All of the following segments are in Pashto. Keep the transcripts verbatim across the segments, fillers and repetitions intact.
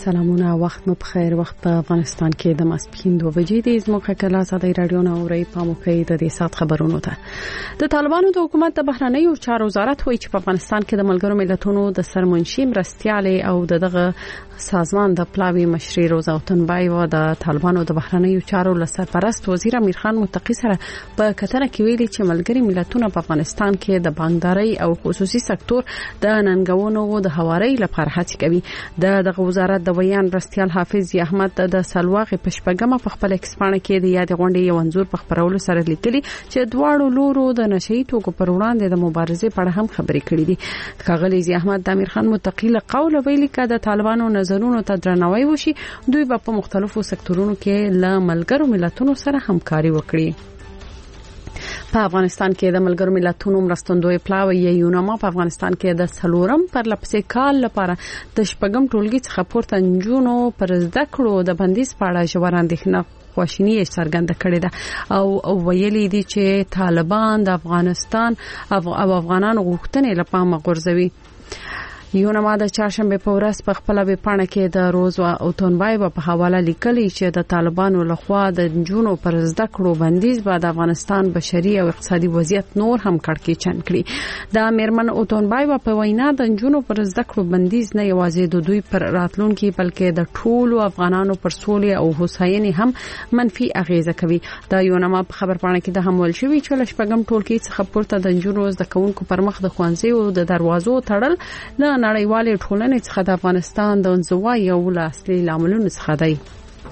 سلامونه، وخت مو بخیر. وخت په افغانستان کې د ماسپښین دوه بجې د زموږه کلا ساده رادیو نه اوري په موقع د دې سات خبرونو ته. د طالبانو د حکومت د بهرنیو چارو وزارت وایي چې په افغانستان کې د ملګرو ملتونو د سرمنشي مرستيال او دغه سازمان د پلاوی مشري روزا اوتنبای و د طالبانو د بهرنیو چارو لسرپرست وزیر امیر خان متقی سره په کتنه کې ویلي چې ملګري ملتونه په افغانستان کې د بانکداري او خصوصي سکتور د ننګونو د هواري لپاره هڅې کوي. د دغه وزارت د ویان مرستيال حافظ احمد د سلواغ پشپګمه په خپل ایکسپانه کې د یاد غونډې یو انزور په خبرولو سره لیکلي چې دواړو لورو د نشئی توکو پر وړاندې د مبارزې په اړه هم خبرې کړې دي. ښاغلی احمد د امیر خان متقی له قوله ویلي چې د طالبانو نظرونو ته درناوی وشي، دوی په مختلفو سکتورونو کې له ملګرو ملتونو سره همکاري وکړي. په افغانستان کې د ملګرو ملتونو مرستندوی پلاوی یونما په افغانستان کې د سلورم پر لپسې کال لپاره د شپږم ټولګي څخه پورته نجونو پر زده کړو د بندیز په اړه ژور اندېښنه خواشینی څرګنده کړې ده او ویلي دي چې طالبان د افغانستان او افغانانو غوښتنې لپاره غورځوي. یونما د چهارشنبه په ورځ په خپل ویبپاڼه کې د روز او تونبای په حواله لیکلي چې د طالبانو لخوا د جنونو پر زده کړو بندیز بعد افغانستان بشري او اقتصادي وضعیت نور هم کړکېچن کړي. د میرمن او تونبای په وینا د جنونو پر زده کړو بندیز نه یوازې د دوی پر راتلونکي بلکې د ټولو افغانانو پر سولې او هوساینې هم منفي اغیزه کوي. د یونما په خبرپاڼه کې د همول شوی چې لشپګم ټولګي څخه پورته د جنونو زده کوونکو پر مخ د خوانځي او د دروازو تړل د نړیوالې ټولنې څخه د افغانستان د انزوا یو له اصلي لاملونو څخه دی.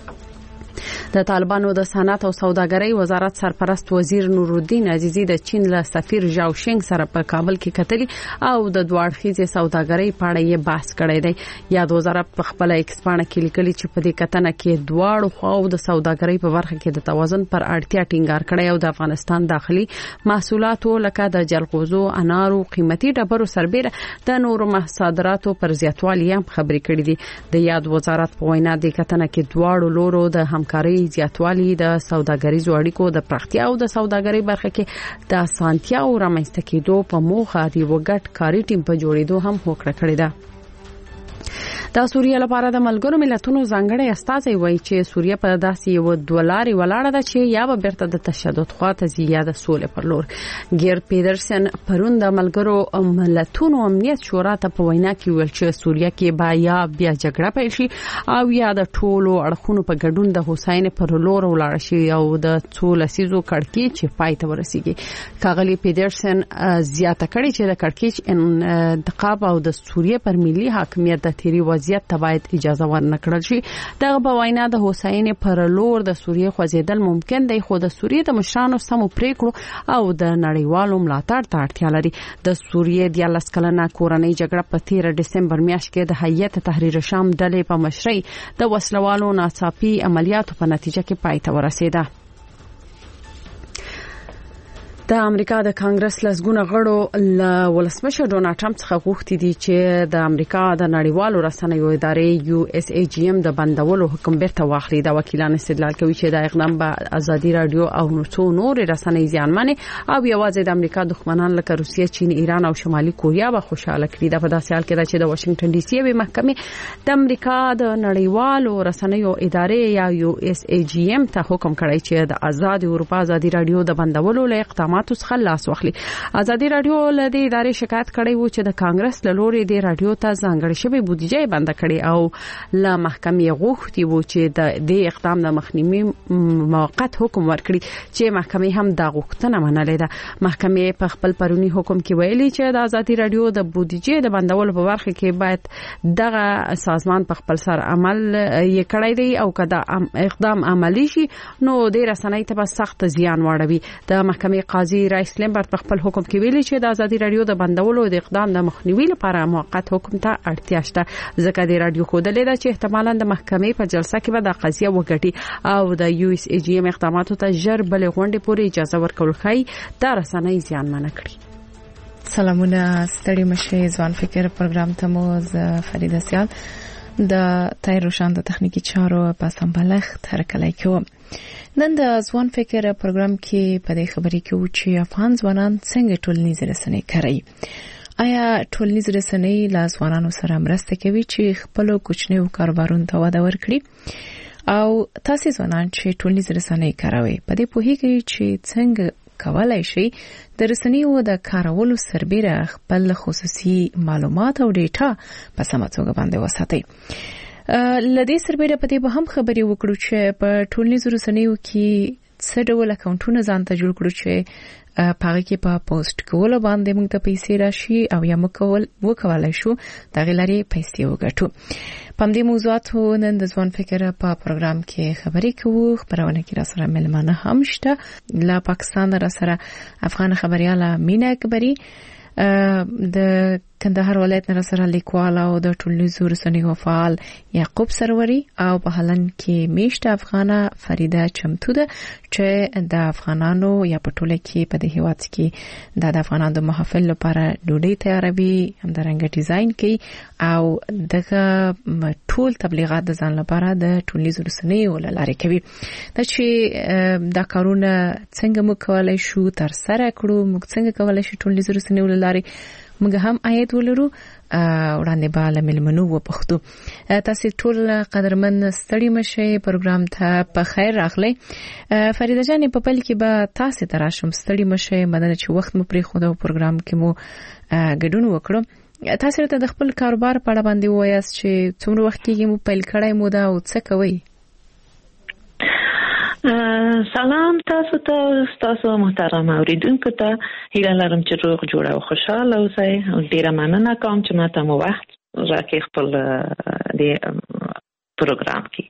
د طالبانو د صنعت او سوداګرۍ وزارت سرپرست وزیر نور الدین عزیزی د چین له سفیر ژاو شینګ سره په کابل کې کتلي او د دوړخیزې سوداګرۍ په اړه یې بحث کړی دی. یاد وزارت په خپل ایکسپانه کې لیکلي چې په دې کتنه کې دواړو خواو د سوداګرۍ په برخه کې د توازن پر اړتیا ټینګار کړی او د افغانستان داخلي محصولاتو لکه د جلغوزو، انارو، قیمتي ډبرو سربېره د نورو صادراتو پر زیاتوالي هم خبرې کړې دي. د یاد وزارت په وینا د کتنه کې دواړو لورو د همکارۍ زیاتوالی د سوداګریزو اړیکو د پراختیا او د سوداګرۍ برخه کې د اسانتیاو رامنځته کېدو په موخه د وګټ کاری ټیم په جوړېدو هم هوکړه کړې ده. د سوریه لپاره د ملګرو ملتونو ځانګړی استازی وایي چې سوریه په داسې یو دولاري ولاړه ده چې یا به بیرته د تشدد خواته ځي یا د سولې پر لور. ګیر پیډرسن پرون د ملګرو ملتونو امنیت شورا ته په وینا کې ویل چې سوریه کې با یا بیا جګړه پیل شي او یا د ټولو اړخونو په ګډون د حسین پر لور ولاړ شي او د څو لسیزو کړکېچ چې پای ته ورسیږي. ښاغلی پیډرسن زیاته کړې چې د کړکېچ انتقاب او د سوریه پر ملي حاکمیت د تیری وضعیت ته باید اجازه ورنکړل شي. دغه په وینا د حسین پر لور د سوریه خوځیدل ممکن دی، خو د سوریه د مشرانو سمو پریکړو او د نړیوالو ملاتړ ته اړتیا لري. د سوریه د دیارلس کلنه کورنۍ جګړه په تیر دسمبر میاشت کې د هیئت تحریر شام ډلې په مشرۍ د وسلوالو ناڅاپي عملیاتو په نتیجه کې پای ته ورسېده. د امریکا د کانګرس لسګونه غړو له ولسمشر ډونالد ټرمپ څخه غوښتي دي چې د امریکا د نړیوالو رسنیو ادارې یو اس ای جی ام د بندولو حکم بیرته واخلي. دا وکیلان استدلال کوي چې د اقدام به ازادي رادیو او نورو نور رسنۍ زیانمنې او یوازې د امریکا دښمنان لکه روسیه، چین، ایران او شمالي کوریا به خوشاله کړي. دا په داسې حال کې ده چې د واشنگټن ډي سي یوې محکمې د امریکا د نړیوالو رسنیو ادارې یا یو اس ای جی ام ته حکم کړی چې د آزاد اروپا ازادي رادیو د بندولو له اقداماتو څخه لاس واخلي. ازادي رادیو له دې ادارې شکایت کړی و چې د کانګرس له لوري د رادیو ته ځانګړې شوی بودیجه بند کړي او له محکمې غوښتي و چې د دې اقدام د مخنیوي موقت حکم ورکړي چې محکمې هم دا غوښتنه منلې ده. محکمې په خپل پرونی حکم کې ویلي چې د ازادي رادیو د بودیجه د بندولو په برخه کې باید دغه سازمان په خپل سر عمل یې کړی دی او کدا اقدام عملی شي نو د رسنۍ ته سخت زیان واړوي. د محکمې قاضي رئیس لیمبرت په خپل حکم کې ویلي چې د ازادي رادیو د بندولو د اقدام د مخنیوي لپاره موقت حکم ته اړتیا شته، ځکه د رادیو ښودلې ده چې احتمالاً د محکمې په جلسه کې به د قضیه وګټي او د یو اس ای جی ام اقداماتو ته ژر بلې غونډې پورې اجازه ورکول ښایي دا رسنۍ زیانمنه کړي. سلامونه ستړي مشه ځوان فکر پروګرام ته مو ز فریده سیال د تای روشان د تخنیکی چارو په سمبلخت هرکلی کوم. نن د ځوان فکر پروګرام کې په دې خبرې کې و چې افغان ځوانان څنګه ټولنیز رسنۍ کوي آیا ټولنیز رسنۍ له ځوانانو سره مرسته کوي چې خپل کوچنیو کاروبارونو ته وده ورکړي؟ او تاسو ځوانان چې ټولنیز رسنۍ کاروي په دې پوهیږئ چې څنګه کولای شي د رسنیو د کارولو سربېره خپل خصوصي معلومات او ډیټا په سمه توګه باندې وساتي؟ لدې سربېره په دې به هم خبرې وکړو چې په ټولنیز رسنیو کې څه ډول اکاونټونه ځان ته جوړ کړو چې پاره کې په پوسټ کول باندې موږ ته پیسې راشي او یا موږ کول وکولای شو د غلاري پیسې وګټو. په دې موضوعاتو نن د ځوان فکر په پروګرام کې خبرې کوو. خبرونه کې را سره ملمانه هم شته. له پاکستان را سره افغان خبرياله مینا اکبری، د کندهار ولایت نه سره لیکوال او د ټولنیزو رسنیو فعال یعقوب سروري او په هلند کې میشته افغانه فریده چمتو ده چې د افغانانو یا په ټوله کې په دې هیواد کې د افغانانو د محافل لپاره ډوډۍ تیاروي، همدارنګه ډیزاین کوي او دغه ټول تبلیغات د ځان لپاره د ټولنیزو رسنیو لاره کوي. دا چې دا کارونه څنګه موږ کولای شو تر سره کړو، موږ څنګه کولای شو ټولنیزو رسنیو لاره موږ هم آیت ولرو وړاندې بالا ملمنو و پښتو. تاسو ټول قدرمن ستړي مشه پروګرام ته په خیر راغلی. فریده جان په پل کې به تاسو تراشم ستړي مشه مدنه چې وخت مو پرې خو دا پروګرام کې مو ګډون وکړو. تاسو ته د خپل کاروبار په اړه باندې وایاست چې څومره وخت کې مو پیل کړای مو دا او څه کوي؟ سلام تاسو ته، تاسو محترم اوریدونکو ته هیله لرم چې روغ جوړ او خوشاله اوسئ. ډیره مننه کوم چې ماته مو وخت راکړئ خپل د پروګرام کې.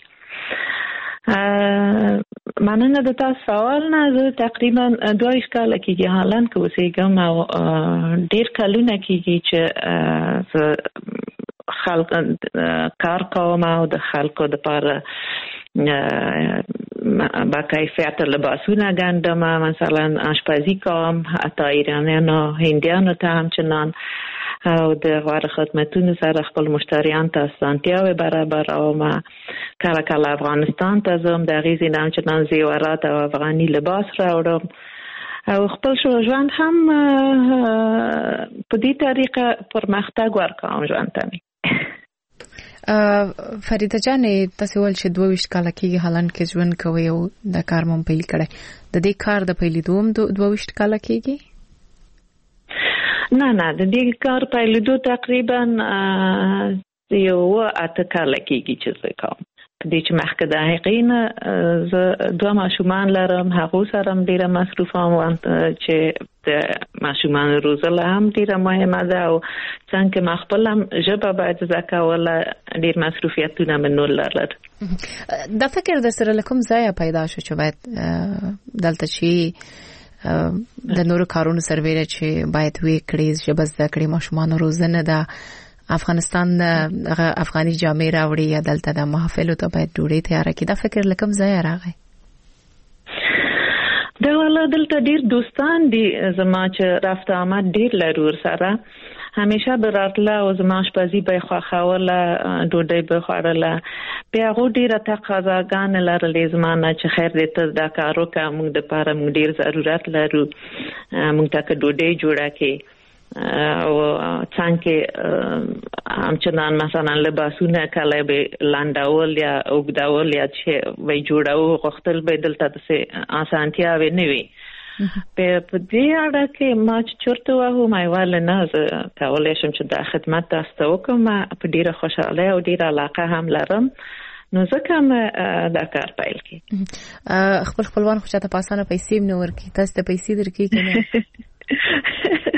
مننه د تاسو سوال نه. زه تقریبا دوه کال کېږي هالند کې اوسېږم او ډیر کلونه کېږي چې خلک کار کوم او د خلکو لپاره با کیفیت لباسونه گندم، مثلا آشپزی کوم، حتی ایرانیانو هندیانو ته همچنان او د غوړ خدمتونو سره خپل مشتریان ته اسانتیاوې برابر او ما کله کله افغانستان ته زم د غیزي نه همچنان زیورات او افغاني لباس راوړم او خپل شو ژوند هم په دې طریقه پرمختګ ورکوم ژوند ته. فریده جان تاسو ول چې دوه ویشت کاله کې هالند کې ژوند کوي او د کار مون پیل کړی، د دې کار د پیلېدو هم دوه ویشت کاله کېږي؟ نه نه د دې کار پیلېدو تقریبا یو اته کاله کېږي چې زه کوم. په دې چې مخکې د هغې نه زه دوه ماشومان لرم، هغو سره هم ډېره مصروفه وم چې د ماشومانو روزل هم ډېره مهمه ده او څنګه ما خپل هم ژبه باید زده کوله، ډېر مصروفیتونه مې نور لرل. دا فکر در سره له کوم ځایه پیدا شو چې باید دلته چې د نورو کارونو سربېره چې باید وی کړي ژبه زده کړي، ماشومانو روزنه ده، افغانستان د افغاني جامې راوړي یا دلته د محافلو ته باید ډوډۍ تیاره کړي، دا فکر له کوم ځایه راغی؟ دا ولا دلته ډیر دوستان دي زما چې رفت آمد ډیر لرور سره، همیشه به راتله او زما شپزي به خوښوله، ډوډۍ به خوړله. بیا هغو ډیره تقاضاګانې لرلې زما نه چې خیر دې ته دا کار وکړه، موږ دپاره موږ ډیر ضرورت لرو، موږ ته که ډوډۍ جوړه کړي او څنګه همچنان مثلا لباسونه کله به لاندول یا اوګدول یا چې وای جوړاو غوښتل به دلته د اسانتیاوې نه وي. په دې اړه کې ما چې چورته واه ما ویل نه زه کولای شم چې د خدمت تاسو ته وکړم، په ډیره خوشاله او ډیره علاقه هم لرم، نو ځکه مې دا کار پیل کړ. خپل خپلوان خو چاته په اسانه پیسې نه ورکړي، تاسو ته پیسې درکړي کنه؟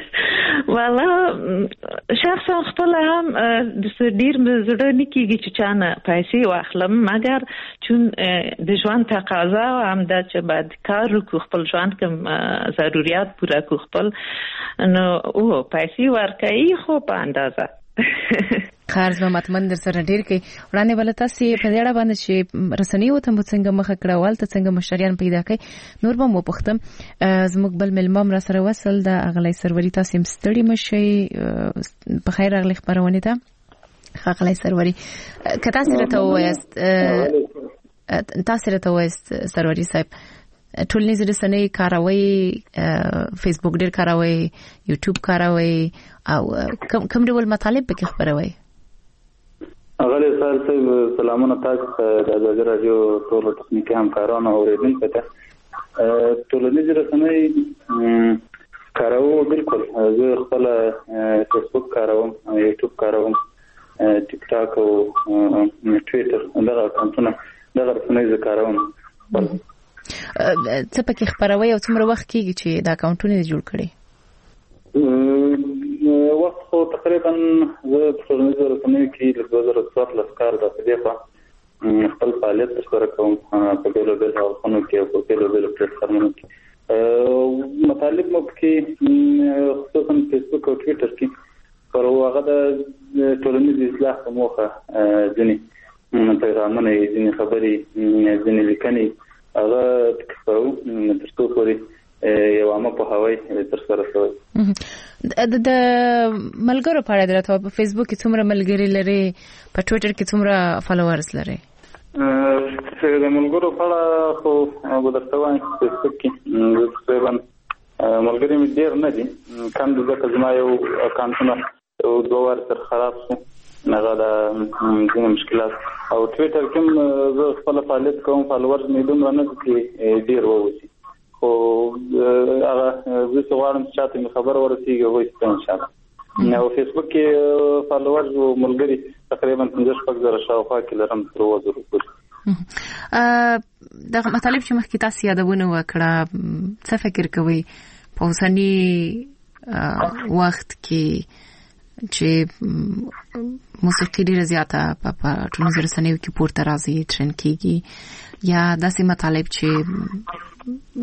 والا شخصا خپل هم د ډیر زړه نکیږي چې چانه پیسې واخلم، مګر چون د ژوند تقاضا هم دا چې باید کار وکړو، خپل ژوند کوم ضرورت پوره کړو خپل، نو او پیسې ورکړي خو په اندازه خارج به متمن در سره ډیر کوي. وړاندې بل تاسو په دې اړه باندې چې رسنۍ وته مو څنګه مخه کړوال ته څنګه مشتریان پیدا کړي نور به مو پختم. زموږ بل ملمم را سره وصل د اغلی سروري، تاسو هم ستړي مشي په خیر اغلی خبرونه ته. اغلی سروري که تاسو راته وایست تاسو راته وایست سروري صاحب ټولنیز رسنۍ کاروي فیسبوک ډېر کاروي یوټیوب کاروي او کوم ډول مطالب پکې خبروي؟ اغلی سال صاحب سلامونه تاسو د ازادي رادیو ټول ټکنیکي همکارانو اوریدونکو ته. ټولنیز رسنۍ کاروو بالکل، زه خپل فیسبوک کاروم، یوټیوب کاروم، ټیک ټاک او ټویټر، دغه اکاونټونه دغه رسنۍ زه کاروم. څه پکې خبروي او څومره وخت کېږي چې دا اکاونټونه جوړ کړي؟ وخت خو تقریبا زه په ټولنیزو رسنیو کې له دوه زره څوارلس کال راڅخه خپل فعالیت ترسره کوم په بېلو بېلو حلقونو کې او په بېلو بېلو پلیټفارمونو کې. مطالب مو پکې خصوصا فیسبوک او ټویټر کې پر هغه د ټولنیز اصلاح په موخه ځینې پیغامونه، ځینې خبرې، ځینې لیکنې هغه پکې خپروو تر څو پورې یو عامه پوهاوی ترسره شوی. د ملګرو په اړه درته په فیسبوک کې څومره ملګري لري، په ټویټر کې څومره فالوورز لري؟ د ملګرو په اړه خو به درته وایم چې فیسبوک کې تقریبا ملګري مې ډېر نه دي، کم دي، ځکه زما یو اکاونټونه یو دوه وارې سره خراب شو، هغه د ځینې مشکلات. او ټویټر کې هم زه خپله فعالیت کوم، فالوورز مې دومره نه دي چې ډېر ووځي، خو هغه زه چې غواړم چې چاته مې خبر ورسېږي هغوی ته انشاءالله. او فیسبوک کې فالوورز او ملګري تقریبا پنځه شپږ زره شاوخوا کې لرم تر اووه زرو پورې. دغه مطالب چې مخکې تاسو یادونه وکړه، څه فکر کوئ په اوسني وخت کې چې موسیقي ډېره زیاته په ټولنیزو رسنیو کې پورته راځي، ټرند کېږي، یا داسې مطالب چې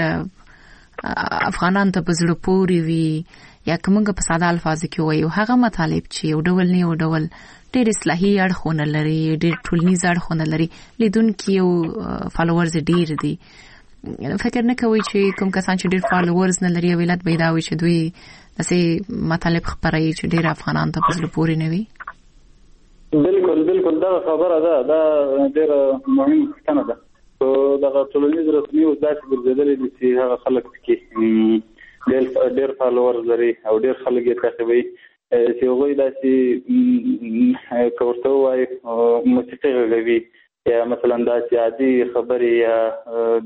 ډېر افغانان ته په زړه پورې وي، یا کومه په ساده الفاظ کې وایو هغه مطالب چې یو ډول نه یو ډول ډېر اصلاحي اړخونه لري، ډېر ټولنیز اړخونه لري، لیدونکي او فالوورز ډېر دي. فکر نه کوئ چې کوم کسان چې ډېر فالوورز نه لري او علت به دا وي چې دوی داسې مطالب خپروي چې ډېر افغانان ته په زړه پورې نه وي؟ بالکل بالکل دغه خبره ده، دا ډېره مهمه پوښتنه ده. په دغه ټولنیز رسنیو داسې ګرځېدلي دي چې هغه خلک پکې ډېر فالوورز لري او ډېر خلک یې تعقیبوي چې هغوی داسې که ورته ووایي موسیقي غږوي، یا مثلا داسې عادي خبرې، یا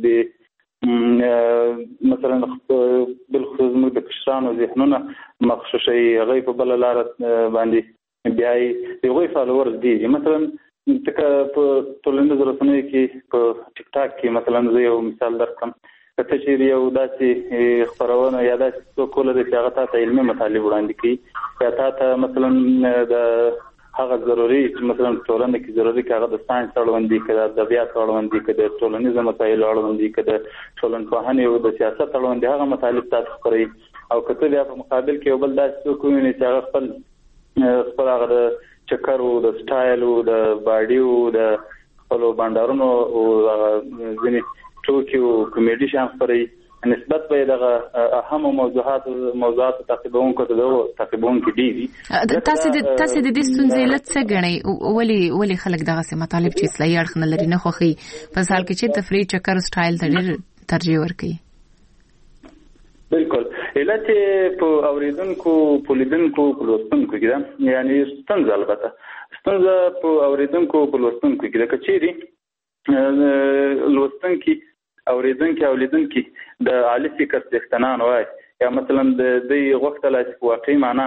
د مثلا بالخصوص زموږ د کشرانو ذهنونه مغشوشوي، هغوی په بله لاره باندې بیایي، د هغوی فالوورز ډېر. مثلا ځکه په ټولنیزو رسنیو کې په ټیک ټاک کې مثلا زه یو مثال درکړم، که ته چېرې یو داسې خپرونه یا داسې څوک ولرې چې هغه تا ته علمي مطالب وړاندې کوي، یا تا ته مثلا د هغه ضروري چې مثلا په ټولنه کې ضروري که هغه د ساینس اړوند دي، که د ادبیات اړوند دي، که د ټولنیزو مسایلو اړوند دي، که د ټولنپوهنې او د سیاست اړوند دي، هغه مطالب تا ته خپروي. او که ته بیا په مقابل کې یو بل داسې څوک ووینې چې هغه خپل خپل هغه د چکرو، د سټایلو، د باډیو، د خپلو بانډارونو او ځینې ټوکي او کمیډي شیان خپروي، نسبت به دغه اهم موضوعات موضوعات تعقیبونکو ته دغه تعقیبونکو ډېر دي. تاسو د تاسو د دې ستونزې علت څه ګڼئ؟ ولې ولې خلک دغسې مطالب چې اصلاحي اړخ نه لري نه خوښوي، په مثال کې چې تفریح چکر سټایل ته ډېر ترجیح ورکوي؟ بالکل علت په اوریدونکو، په لیدونکو، په لوستونکو کې ده، یعنی ستونزه البته ستونزه په اوریدونکو، په لوستونکو کې ده. که چیرې لوستونکي، اوریدونکي او لیدونکي د عالي فکر څښتنان وای، یا مثلا د دوی غوښتله چې په واقعي معنا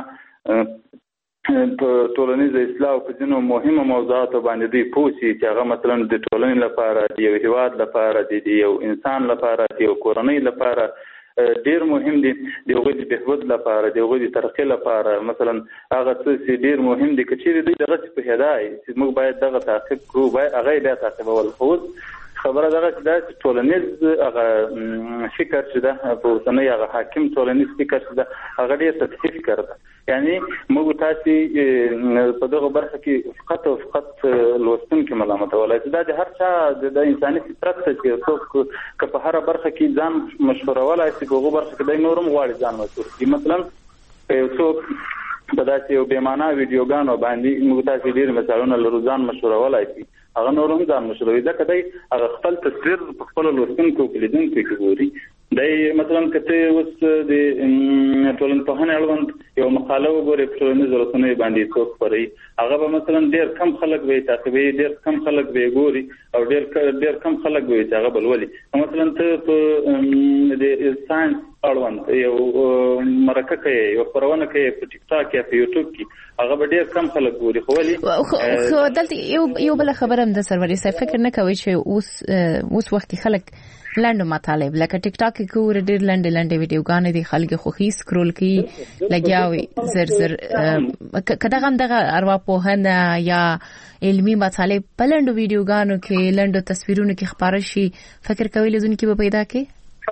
په ټولنیز اصلاح او په ځینو مهمو موضوعاتو باندې دوی پوه شي چې هغه مثلا د ټولنې لپاره، د یو هېواد لپاره، د یو انسان لپاره، د یو کورنۍ لپاره ډېر مهم دي، د هغوی د بهبود لپاره، د هغوی د ترقۍ لپاره. مثلا هغه څه چې ډېر مهم دي، که چیرې دوی دغسې پوهېدای چې موږ باید دغه تعقیب کړو، باید هغه یې بیا تعقیبول. خو خبره دغه چې دا چې ټولنیز هغه فکر چې ده په اوسنۍ هغه حاکم ټولنیز فکر چې ده هغه ډېر سطحي فکر ده. یعنی موږ تاسې په دغه برخه کې فقط او فقط لوستونکي ملامتولی چې دا د هر چا د انساني فطرت ته چې څوک که په هره برخه کې ځان مشهورولی شي، په هغو برخه کې دی نور هم غواړي ځان مشهور کړي. مثلا که یو څوک په داسې یو بېمانا ویډیوګانو باندې موږ تاسې ډېر مثالونه لرو ځان مشهورولی شي، هغه نور هم ځان مشروعي ده کدی هغه خپل تصویر په خپل لوستونکو کې لیدونکو کې ګوري دای مثلا کته اوس د ټولنپوهنې اړوند یو مقاله وګوري په ټولنیزو رسنیو باندې څوک خوري هغه به مثلا ډیر کم خلک وي تعقیبي ډیر کم خلک وي ګوري او ډیر ډیر کم خلک وي چې هغه بلولي مثلا ته په د ساينس اړوند یو مرکه کوي یو خبرونه کوي په ټیک ټاک یا په یوټیوب کې هغه به ډیر کم خلک ګوري خو ولي خو دلته یو یو بل خبره هم د سروري صاحب فکر نه کوي چې اوس اوس وخت خلک لاندو مطالب لکه ټیک ټاک کې ګور ډیر لاندې لاندې ویډیوګانې دي خلک خوخي سکرول کوي لګیاوي زر زر کدا غم دغه ارواپوهنه یا علمي مطالب په لاندو ویډیوګانو کې لاندو تصویرونو کې خبره شي فکر کوي لزونکي به پیدا کې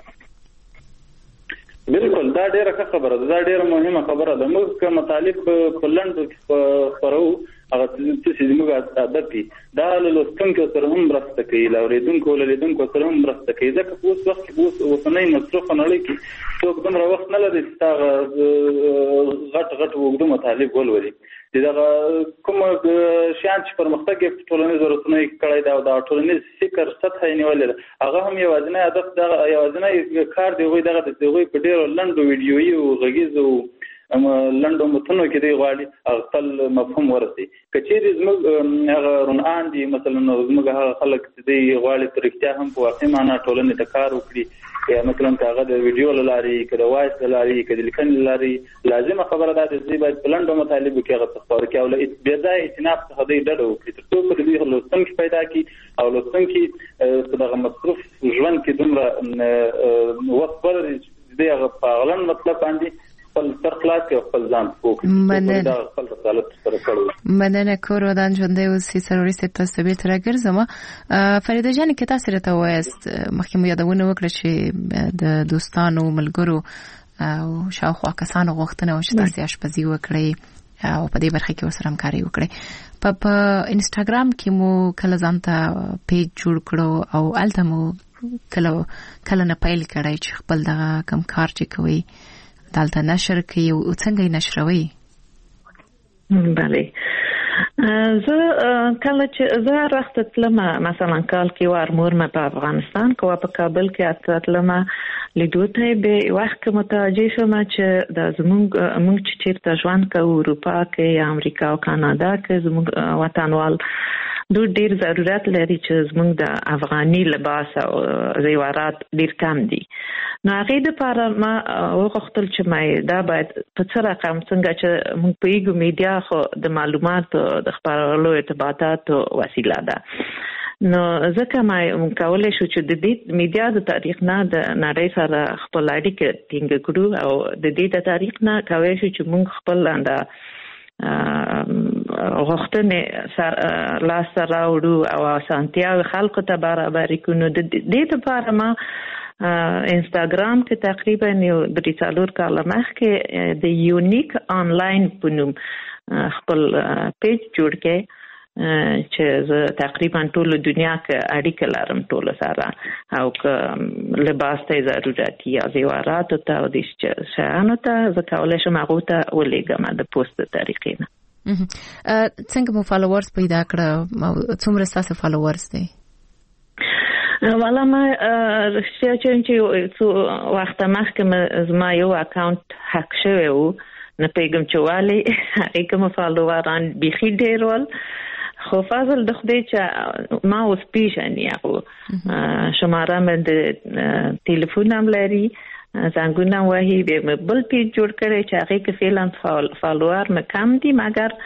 بالکل دا ډیره خبره ده دا ډیره مهمه خبره ده موږ مطالب په لاندو کې خبرو هغه چې موږ عادت دي دا لوستونکو سره هم مرسته کوي لاوریدونکو لیدونکو سره هم مرسته کوي ځکه په اوس وخت کې اوس اوسنۍ مصرف نړۍ کې څوک دومره وخت نه لري چې دا غټ غټ وګړو مطالب ولولي دا کوم شان چې پرمختګ په ټولنیزو رسنیو کې کړی دا د ټولنیز فکر سطح نیولې هغه هم یوازینی هدف دا یوازینی کار دی غوي دغه د غوي په ډیرو لنډو ویډیويي او غږیزو لنډو متنو کې دی غواړي خپل مفهوم ورسي کچېری زموږ هغه رونان دي مثلا زموږ هغه خلک چې دی غواړي ترکتیا هم په واقع معنا ټولنې ته کار وکړي یا مثلا هغه د ویډیو لاري کړه وایس لاري کړه لیکن لاري لازمه خبره ده چې باید بلندو مطالب کې هغه تخبر کې او له بیا ځای اتناب څخه دی ډډه وکړي تر څو په دې لوستونکو پیدا کی او لوستونکو دغه مصرف ژوند کې دومره وخت ورته دی هغه په غلن مطلب باندې خپل تر خلاص کې خپل ځان فوکس دا خپل رسالت سره کړو مننه کور ودان ژوندې اوسې سروري ست تاسو به تر ګرځم فریده جان کې تاسو راته وایست مخکې مو یادونه وکړه چې د دوستانو ملګرو او شاوخوا کسانو غوښتنه و چې تاسو آشپزي وکړئ او په دې برخه کې ورسره همکاري وکړئ په په انستګرام کې مو کله ځانته پیج جوړ کړو او الته مو کله کله نه پایل کړای چې خپل دغه کم کار چې کوي دالته نشر کوي او څنګه یې نشروي بله زه کله چې زه راست تلم مثلا کال کې وار مور ما په افغانستان کو په کابل کې اتلم لیدو ته به وخت متوجه شوم چې د زموږ موږ چې چیرته ژوند کوو اروپا کې یا امریکا او کاناډا کې زموږ وطنوال دوی ډیر ضرورت لري چې زموږ د افغاني لباس او زیورات ډیر کم دي نو هغه د لپاره ما وغوښتل چې ما دا باید په څه رقم څنګه چې موږ په یو میډیا خو د معلوماتو د خبرولو ارتباطاتو وسیله ده نو ځکه ما کولای شو چې د دې میډیا د تاریخ نه د نړۍ سره خپل اړیکه ټینګ کړو او د دې د تاریخ نه کوي چې موږ خپل انده غوښتنې سره لاس سره وړو او سانتیاغ خلکو ته برابر کړو د دې لپاره ما انستګرام کې تقریبا یو درې څلور کاله مخکې د یونیک آنلاین په نوم خپل پیج جوړ کړ چې زه تقریبا ټول دنیا کې اړیکه لرم ټول سره او که لباس ته ضرورت یا زیورات ته او د شیانو ته زه کولای شم هغه ته ولېږم د پوسټ طریقې نه څنګه مو فالوورز پیدا کړه څومره تاسو فالوورز دي والا ما رښتیا چې وخت مخکې زما یو اکاونټ هک شوی و نه پیغام چوالی هغه کوم فالووران بيخي ډیر ول خو فاضل د خدای چې ما اوس پیژنې هغه شماره مې د ټلیفون هم لري څنګه نو وایي به بل پیج جوړ کړی چې هغه کې فعلا فالوور مې کم دي مګر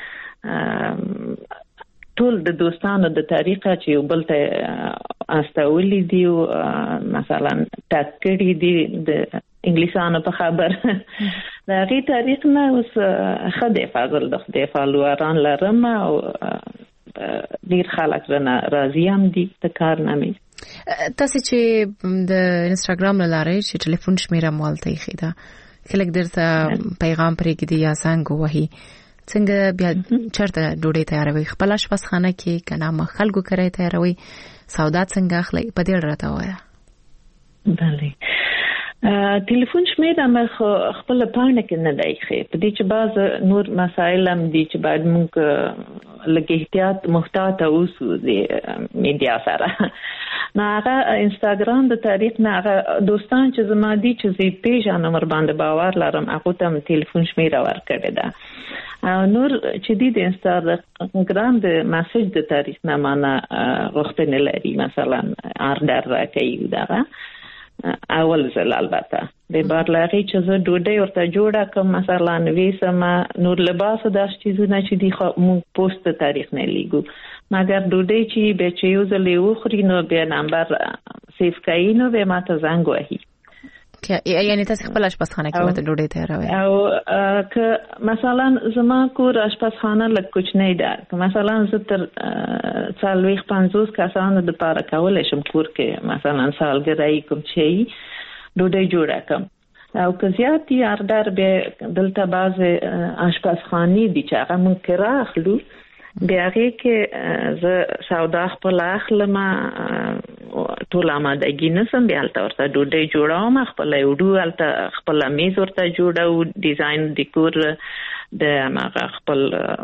ټول د دوستانو د طریقه چې بل ته استولې دي مثلا تکړی دي د انګلیسانو په خبر دا غي تاریخ نه اوس خدای فضل د خدای فالووران لرم او ډیر خلک رانه راضي هم دي د کارنامې تاسو چې د انستګرام لاره چې ټلیفون شمیره مالته یې خېدا کله درته پیغام پرېږدي یا څنګه وਹੀ څنګه بیا چرته ډوډۍ تیاروي خپل آشپزخانه کې کنه ما خلکو کرای تیاروي سودا څنګه اخلي په دې راته وایا بله ټلیفون شمیر هم خپل پاڼه کې نه دی ښه په دې چې بعض نور مسایل هم دي چې باید موږ لږ احتیاط محتاط اوسو د میډیا سره. نه هغه انستګرام د تاریخ نه هغه دوستان چې زما دي چې زی پیژنم ور باندې باور لرم هغه ته ټلیفون شمیر ورکړی دا. نور چې دی د انستګرام د میسج د تاریخ نه معنا غوښتنه لري مثلا آردر راکې دا اول ځل البته د بارلغی چې زه ډوډۍ ورته جوړه کوم مثلا وېسم نور لباس داس چیزونه چې دی خو مو پوسټ تاریخ نه لیګو مګر ډوډۍ چې به چې یو ځل یو خوري نو بیا نمبر سیف کای نو به ماته زنګ وهي یعنی تاسو خپل آشپزخانه کې ماته ډوډۍ تیاروي او که مثلا زما کور آشپزخانه لږ کوچنی ده که مثلا زه تر څلوېښت پنځوس کسانو د پاره کولای شم کور کې مثلا سالګرای کوم شي ډوډۍ جوړه کوم او که زیات یې اردر به دلته باز آشپزخانه دي چې هغه مونږ کرا اخلو بیا کې زه سودا خپل اخلم ټول آمادګي نسم بیا البته ورته ډوډۍ جوړوم خپل یوډو البته خپل میز ورته جوړو ډیزاین ډیکور د هغه خپل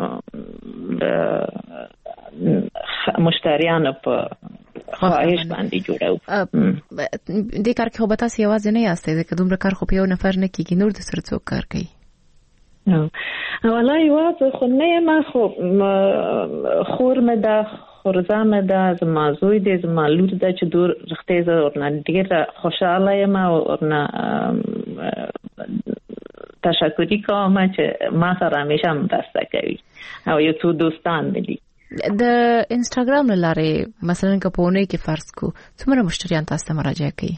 مشتریانو په خواهش باندې جوړو. د کار کې خو به تاسو یوازې نه یاستئ ځکه دومره کار خو په یو نفر نه کیږي نور د سره څوک کار کوي؟ نو والله یو خو نه ما خو خور مې دا خورزه مې دا زما زوی دې زما لور دا چې دور رښتې زه ورنه ډېره خوشاله یم او ورنه تشکری کوم چې ما سره همیشه مرسته کوي او یو څو دوستان مې دي. د انستګرام له لارې مثلا که په اونۍ کې فرض کو څومره مشتریان تاسو ته مراجعه کوي؟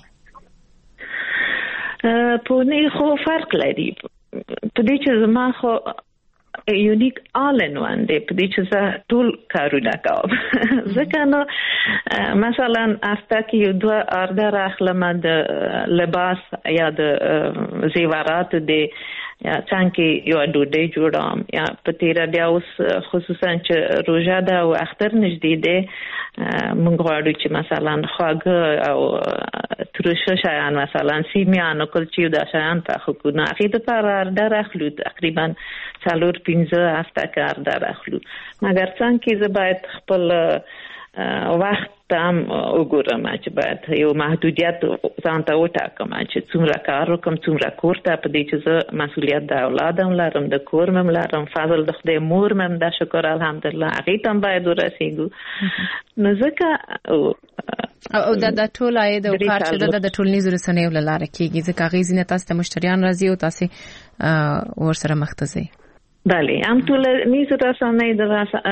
په اونۍ خو فرق لري په دې چې زما خو یونیک آل ان وان دی په دې چې زه ټول کارونه کوم ځکه نو مثلا افته کې یو دوه اردر اخلم د لباس یا د زیورات دی یا څنګه یو ډوډۍ جوړم یا په تیر بیا اوس خصوصا چې روزه ده او اختر نږدې ده موږ غواړو چې مثلا خواږه او ترشه شایان مثلا سیمیان او کلچې د شایان په خو نه اخیده پر اردر اخلو تقریبا څلور پنځه هفته کار در اخلو مګر څنګه زه باید خپل وخت تام وګورم چې باید یو محدودیت ځان ته وټاکم چې څومره کار وکم څومره کور ته په دې چې زه مسؤلیت د اولادم لرم د کور مم لرم فضل د خدای مور مم د شکر الحمدلله هغه تم باید ورسېږو نو ځکه او دا د ټول عاید او کار چې د ټولنیزو رسنیو لاره کېږي ځکه هغه ځینې تاسو ته مشتریان راځي او تاسو ورسره مختصي بله هم ټولنیزو رسنۍ د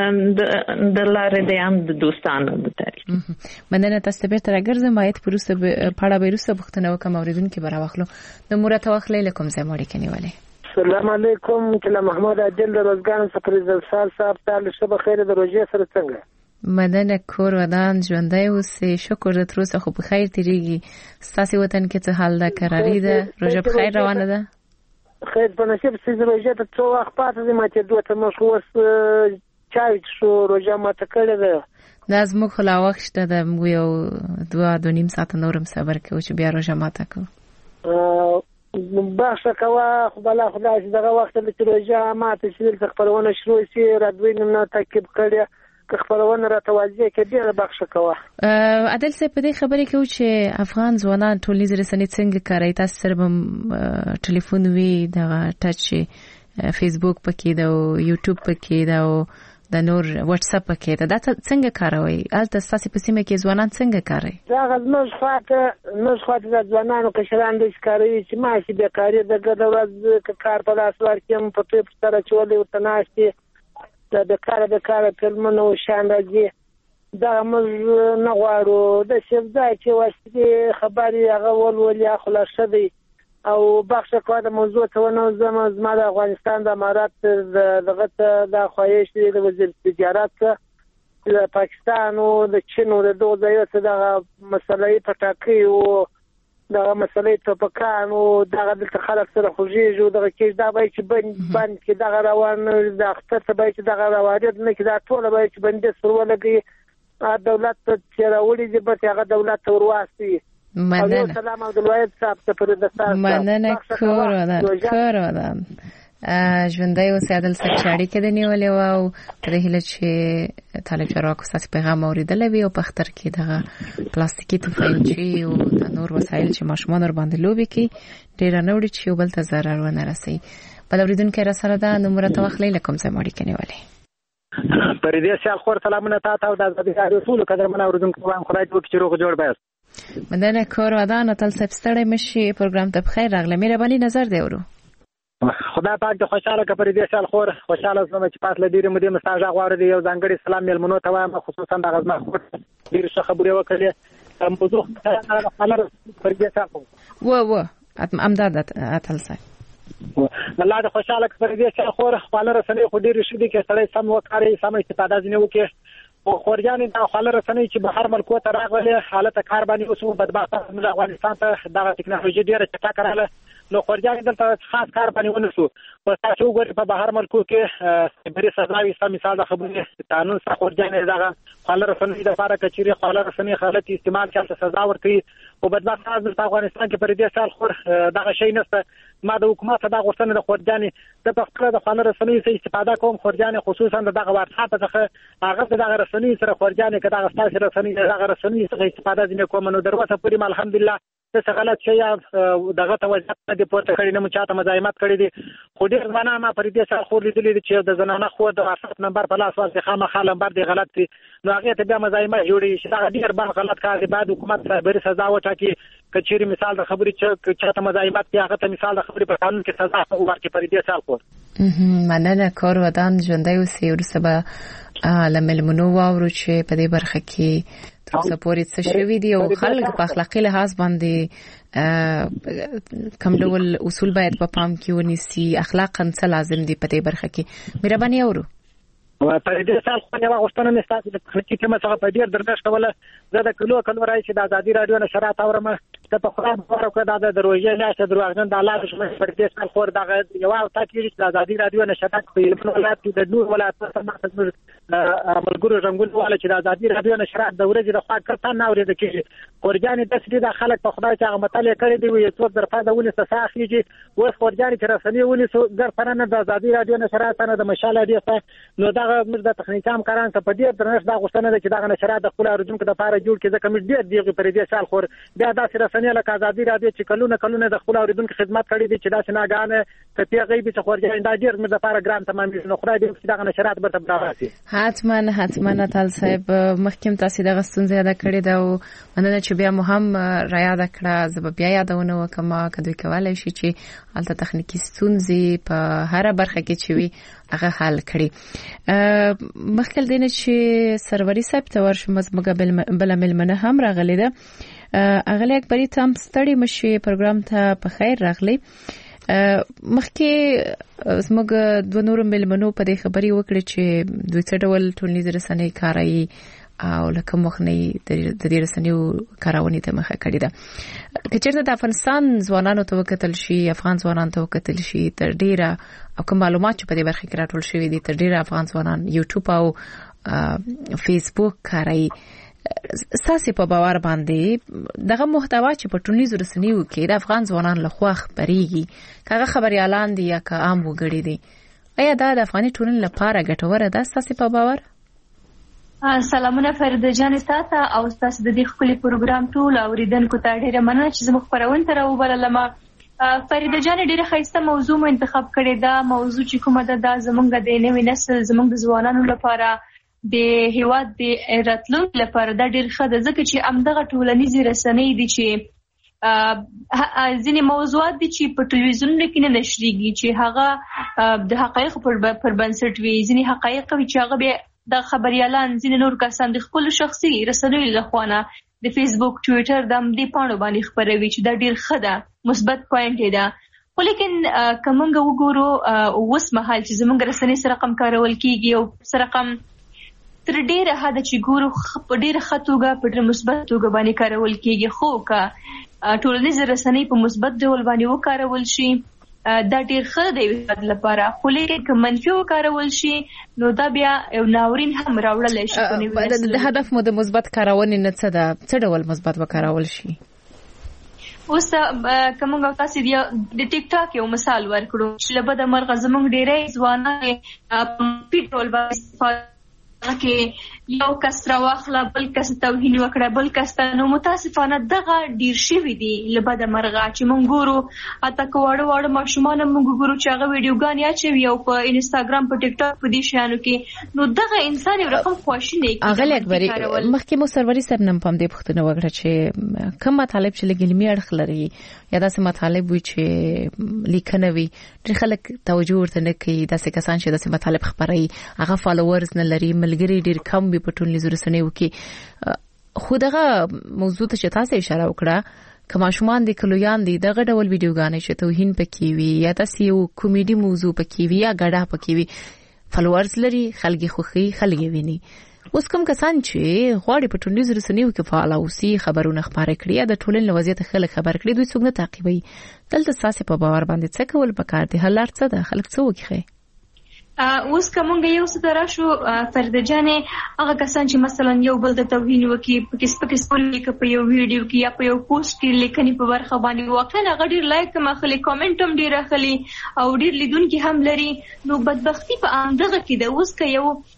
د لارې د هم د دوستانو د تاریخ مننه تاسو ته بیرته راګرځم باید پروسه پاړه بیروسه بختنه وکم اوریدونکو برا واخلو د مراد واخلې لکم زه مړ کې نیولې. السلام علیکم کله محمود عادل د روزګان سپریزل سال صاحب تعالی شب خیر د روزې سره څنګه مدنه کور ودان ژوندۍ اوسې شکر د تروسه خو په خیر تیریږي ستاسو وطن کې څه حال ده قراری ده روزه په خیر روانه ده خیر په نصیب سې روزه ته څو وخت پاتې ماته دوه ته مخ وس چای شو روزه ماته کړې ده دا زموږ خلا وخت شته د موږ یو دوه دو نیم ساعت نورم صبر کوو چې بیا روزه ماته کوو باشه کوا خو بلا خدای دغه وخت د روزه ماته چې خبرونه شروع شي راځوي نو تاکید کړی که خبرونه راټوازي کې ډیره بخښه کوه عادل څه په دې خبرې کې چې افغان ځوانان ټولنیز رسنۍ څنګه کوي تاسو سره ټلیفون وی د ټچ فیسبوک پکې دا او یوټیوب پکې دا او د نور واتس اپ پکې دا څنګه کاروي البته تاسو په سیمه کې ځوانان څنګه کوي دا غوښنه خاطر نو خاطر د ځوانانو کې شران د ښکاری چې ماشي به کاری دغه د ورځ کار په لاس ورکیم په ټیپ سره چولې او تناشتي د کار د کار فلمونو شان راځي دا موږ نه غواړو د شفدا چې واسطه خبري هغه ول ولیا خلاصه دی او بخښه کوه د موضوع ته ونه زم زما د افغانستان د امارات دغه د خواهش دی د وزیر تجارت د پاکستان او د چین او د دوه ځایو څخه د مسلې پټاکي او د مسلې ته پکانو دغه د خلک سره خوږیږي دغه کې دا به چې بند بند کې دغه روان د اختر ته به چې دغه روایت نه کې دا ټول به چې بند سره ولګي دولت ته راوړي چې به هغه دولت ته ورواستي مننه سلام عبدالواحد صاحب ته پر دستار مننه کور ودان کور ودان ژوندۍ اوسې عادل صاحب چې اړیکې د نیولې وه او په دې هیله چې طالب چارواکو ستاسې پیغام اورېدلی وي او په اختر کې دغه پلاستیکي توفیلچې او د نور وسایل چې ماشومان ورباندې لوبې کوي ډېره نه وړي چې یو بل ته ضرر ونه رسوي. بل اورېدونکی راسره ده، نومره ته واخلئ له کوم ځای مو اړیکې نیولې. فريدې سیال خور سلامونه تا ته او د ازادي راډیو ټولو قدرمنو اورېدونکو ته وایم خدای دې وکړي چې روغ جوړ به یاست. مننه کور ودان. اتل صاحب ستړی مه شئ، پروګرام ته بخیر راغلی. مهرباني نظر دی ورو. خدای پاک دې خوشاله کړي. فريدې سیال خور خوشاله زما چې پاس له ډېرې مودې مساج غواړي یو ځانګړي سلام میلمنو ته وایم، خصوصا د غزما خور ډېر ښه خبرې وکړې. موضوع خبره فريدې سیال خور و و امداد اتل صاحب الله دې خوشاله کړي. فريدې سیال خور خپل رسنۍ خو ډېر شې دي کې سړی سم وکړي، سم استفاده ځنه وکړي. او خورجانې د خپل رسنۍ چې بهر ملکو ته راغلي حالت کار باندې اوسو بدبخته د افغانستان ته دغه ټکنالوژي ډیره چټکه راغله، نو خورجانې دلته خاص کار باندې ونسو. په تاسو وګورئ په بهر ملکو کې سیبري سزاوي سم مثال د خبرې قانون څخه خورجانې دغه خپل رسنۍ د لپاره کچېري خپل رسنۍ خلک استعمال کړي سزا ورکړي او بدبخته د افغانستان کې پر دې سال خور دغه شی نشته. ما د حکومت د غوښتنې د خورجانې د پخپله د خپل رسنۍ څخه استفاده کوم. خورجانې خصوصا دغه واتساپ څخه هغه دغه رسنۍ سره خورجانې کدا غستاسي رسنۍ دغه رسنۍ څخه استفاده ځنه کوم. نو دروازه پوری الحمدلله څه غلط شي دغه توجه دې پورته کړی نه مو چاته مزاحمت کړی دي. خو ډېر ځوانان ما پر دې سره خو لیدلې چې د زنانه خو د واتساپ نمبر په لاس ورته خامخا نمبر دی غلط دی، نو هغه ته بیا مزاحمت جوړي چې دا ډېر بل غلط کار دی. بعد حکومت سره سزا وټاکي کچېری مثال د خبرې چې چاته مزاحمت کوي هغه ته مثال د خبرې په قانون کې سزا ورکړي. پر دې سال خو مننه کور ودان ژوندۍ اوسئ. وروسته به له مېلمنو واورو چې په دې برخه کې تر اوسه پورې څه شوي دي او خلک په اخلاقي لحاظ باندې کوم ډول اصول باید په پام کې ونیسي، اخلاقاً څه لازم دي په دې برخه کې. مهرباني اورو. په دې سال خو یو غوښتنه مې ستاسو د تخنیکي ټیم څخه په ډیر درنښت کوله. زه د کلو کلو راځي د ازادي رادیو نشرات اورم ته په خورا بار کو د دروژې نه دروغجن د الله دښمن پر دې سال خور دغه یو او تاکید د ازادي رادیو نشرات په یلمن ولایت کې د نور ولایت څخه عملګرو رنګول والا چې د ازادي رادیو نشرات د ورځې د خوا کړه نه اورید کېږي. خورجانې د سړي د خلک په خدای چې هغه مطالعه کړی دی وي څو در فاده ونی څخه اوس خورجانې چې رسنۍ ونی سو ګر پرانه د ازادي رادیو نشرات نه د مشاله دی نو دغه موږ د تخنیکي همکاران ته په دې درنښت دا غوښتنه ده چې دغه نشرات د خپل اورېدونکو لپاره جوړ کړي، ځکه موږ ډېر دیغه پر دې سال خور بیا داسې رسنۍ لکه ازادي رادیو چې کلونه کلونه د خپل اورېدونکو خدمت کړي دي چې داسې ناګانه کپی غیبي چې خورجانې دا ډېر موږ لپاره ګران تمام دي. نو خدای دې چې دغه نشرات به تبرا راسي. حتما حتما تل صاحب مخکیم تاسو دغه ستونزه یاد کړی دا او مننه چې بیا مهم را یاد کړه. زه بیا یادونه وکم کدوې کولای شي چې البته تخنیکی ستونزې په هر برخه کې چې وي هغه حل کړي. مخکې دینه چې سروري صاحب ته ورشم زموږ بل ملمنه هم راغلی ده. اغلی اکبری تام ستړي مشي پروګرام ته په خیر راغلی. مخکې زموږ دوه نور ملمنو په دې خبري وکړي چې دوی څه ډول ټولنیز رسنۍ کاروي او لکه مخنی د دې رسنیو کارونې ته مخه کړې ده. کچېرته د افغانستان ځوانانو ته وکتل شي، افغان ځوانانو ته وکتل شي، تر ډیره او کوم معلومات چې په دې برخه کې راټول شوي دي تر ډیره افغان ځوانان یوټیوب او فیسبوک کاروي. ساسي په باور باندې دغه محتوا چې په ټولنیزو رسنیو کې د افغان ځوانان لخوا خبريږي کاغه خبريالان دي یا که عام وګړي دي، آیا دا د افغاني ټولنې لپاره ګټوره ده ساسي په باور؟ سلامونه فرید جان تاسو او تاسو د دې خپل پروګرام ټول اوریدونکو ته ډیره مننه چې زموږ خبرونه تر وبللم. فرید جان ډیره ښایسته موضوع مو انتخاب کړې ده. موضوع چې کومه ده دا زموږ د نوې نسل زموږ د ځوانانو لپاره د هیواد د راتلونکي لپاره دا ډیر ښه ده، ځکه چې امدغه ټولنیزې رسنۍ دي چې ځینې موضوعات دي چې په ټلویزیونونو کې نه نشریږي چې هغه د حقایقو پر بنسټ وي، ځینې حقایق وي چې هغه بیا د خبريالان ځینې نور کسان د خپل شخصي رسنیو لخوا نه د فیسبوک ټویټر د دې پاڼو باندې خبروي چې دا ډیر ښه ده، مثبت پوینټ ده. خو لیکن کومنګ وګورو اوس مهال چې زموږ رسنۍ سره رقم کارول کیږي او سره رقم تر ډیره حد چې ګورو په ډیره خطوګه په ډیره مثبت توګه باندې کارول کیږي، خو کا ټولنیز رسنۍ په مثبت ډول باندې وکارول شي دا ډیر ښه دی لپاره، خو لیکن که منفي وکارول شي نو دا بیا یو ناورین هم راوړلی شي. د هدف مو د مثبت کارونې نه څه ده؟ څه ډول مثبت وکارول شي؟ اوس کومه تاسو د ټیک ټاک یو مثال ورکړو چې لبد مرغه زمونږ ډېرې ځوانان په پیټرول باندې کې یو کس راوخله بل کس توهین وکړه بل کس ته نو متاسفانه دغه ډیر شوی دی لبد مرغه چې مونږ ګورو اته کوړ وړ ماشومان مونږ ګورو چې هغه ویډیوګان یا چې یو په انستګرام په ټیک ټاک په دې شانو کې نو دغه انسان یو رقم خواشینه کی اغه اکبري مخکې مو سروري سب نن پم دې پښتنه وګړه چې کوم مطالب چې لګلمي اړخ لري یا داسې مطالب وي چې لیکنه وي ډېر خلک توجه ورته نه کوي داسې کسان چې داسې مطالب خبري هغه فالوورز نه لري ملګری ډېر کم وي په ټولنیزو رسنیو کې خو دغه موضوع ته چې تاسو اشاره وکړه کما شومان دي کلویان دي دغه ډول ویډیوګانې چې توهین پکې وي یا تاسو یو کامیډي موضوع پکې وي یا غډه پکې وي فالوورز لري خلګي خوخي خلګي ویني اوس کوم کسان چې غواړي په ټولنیزو رسنیو کې فعال اوسي خبرونه خبرې کړي د ټولنې وضعیت خلک خبر کړي دوی څنګه تعقیبوي دلته تاسو په باور باندې څه کول پکار دي هلار څه د خلک څه وکړي اوس کومه یو څه دراشو فرد جانې هغه کسان چې مثلا یو بل د توهین وکي په کیس په کیس په په یو ویډیو کې یا په یو پوسټ کې لیکنې په ورخه باندې واقعا هغه ډیر لایک مخلي کامنټ هم ډیر اخلي او ډیر لیدونکو هم لري نو بدبختی په اندغه کې د اوس کې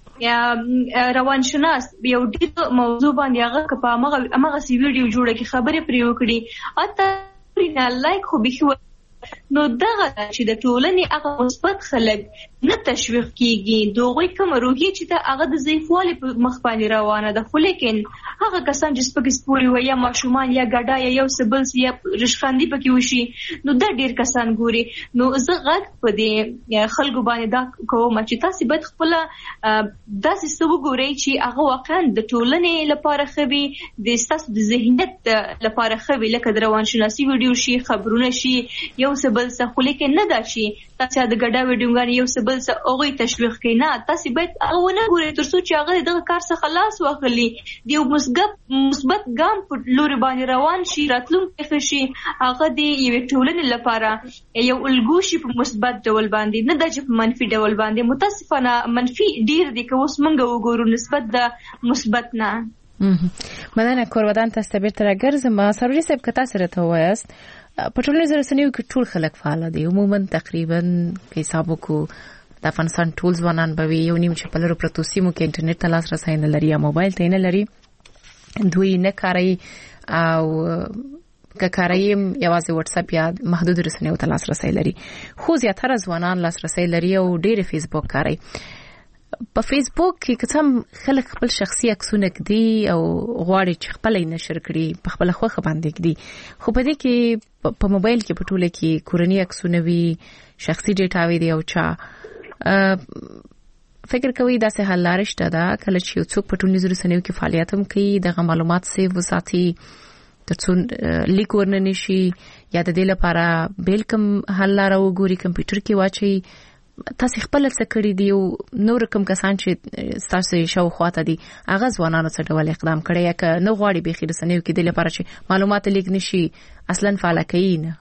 یو روان شناس یو ډیر موضوع باندې هغه په هغه هغه سی ویډیو جوړه کې خبرې پرې وکړي اته پرې لایک خو به نو دغه چې د ټولنې هغه مثبت خلک نه تشویق کیږي دوی کوم روحي چې د هغه د ضعیفوالي په مخ باندې روانه ده خو لیکن هغه کسان چې سپک سپوري وي یا ماشومان یا ګډا یا یو سبل یا رشخاندي پکې وشي نو د ډیر کسان ګوري نو زه غږ په دې خلکو باندې دا کوم چې تاسو باید خپل داسې څه وګورئ چې هغه واقعا د ټولنې لپاره خوي د ستاسو د ذهنیت لپاره خوي لکه د روان شناسي ویډیو شي خبرونه شي یو سبل څه خو لیکن نه دا شي تاسو د ګډا ویډیوګان یو سبل څه اوغي تشویق کینا تاسو باید هغه نه ګورئ ترڅو چې هغه دغه کار څخه خلاص واخلي دی مثبت مثبت ګام په لوري باندې روان شي راتلونکي شي هغه دی یو ټولنې لپاره یو الګو شي په مثبت ډول باندې نه د چې منفي ډول باندې متاسفانه منفي ډیر دي که اوس موږ وګورو نسبت د مثبت نه مننه کورودان تاسو به تر ګرځم ما سروي صاحب کتا سره ته وایست په ټولنیزو رسنیو کې ټول خلک فعال دي عموما تقریبا کې حساب وکړو د افغانستان ټول ځوانان به یو نیم چې په لرو پروتو سیمو کې انټرنیټ ته لاس رسای نه لري یا موبایل ته نه لري دوی نه کاری او که کاری یوازې واتس اپ یا محدود رسنیو ته لاس رسای لري خو زیاتره ځوانان لاس رسای لري او ډېر فیسبوک کاری په فیسبوک کې کوم خلک خپل شخصي عکسونه کړي او غواړي چې خپل یې نشر کړي په خپل خوخه باندې کړي خو په دې کې په موبایل کې په ټوله کې کورنۍ عکسونه وي شخصي ډیټا وي او چا فکر کوي دا سه حل لار شته دا کله چې څوک په ټولنیزو رسنیو کې فعالیت هم کوي دغه معلومات سیو وساتي ترڅو لیک ورننه شي یا د دې لپاره بیل کوم حل لار وګوري کمپیوټر کې واچي تاسو خپل څه کړی دی نور کوم کسان چې تاسو شاو خواته دي هغه ځوانانو څه ډول اقدام کړی یا که نه غواړي به خیر رسنیو کې د لپاره چې معلومات لیک نشي اصلا فعال کوي نه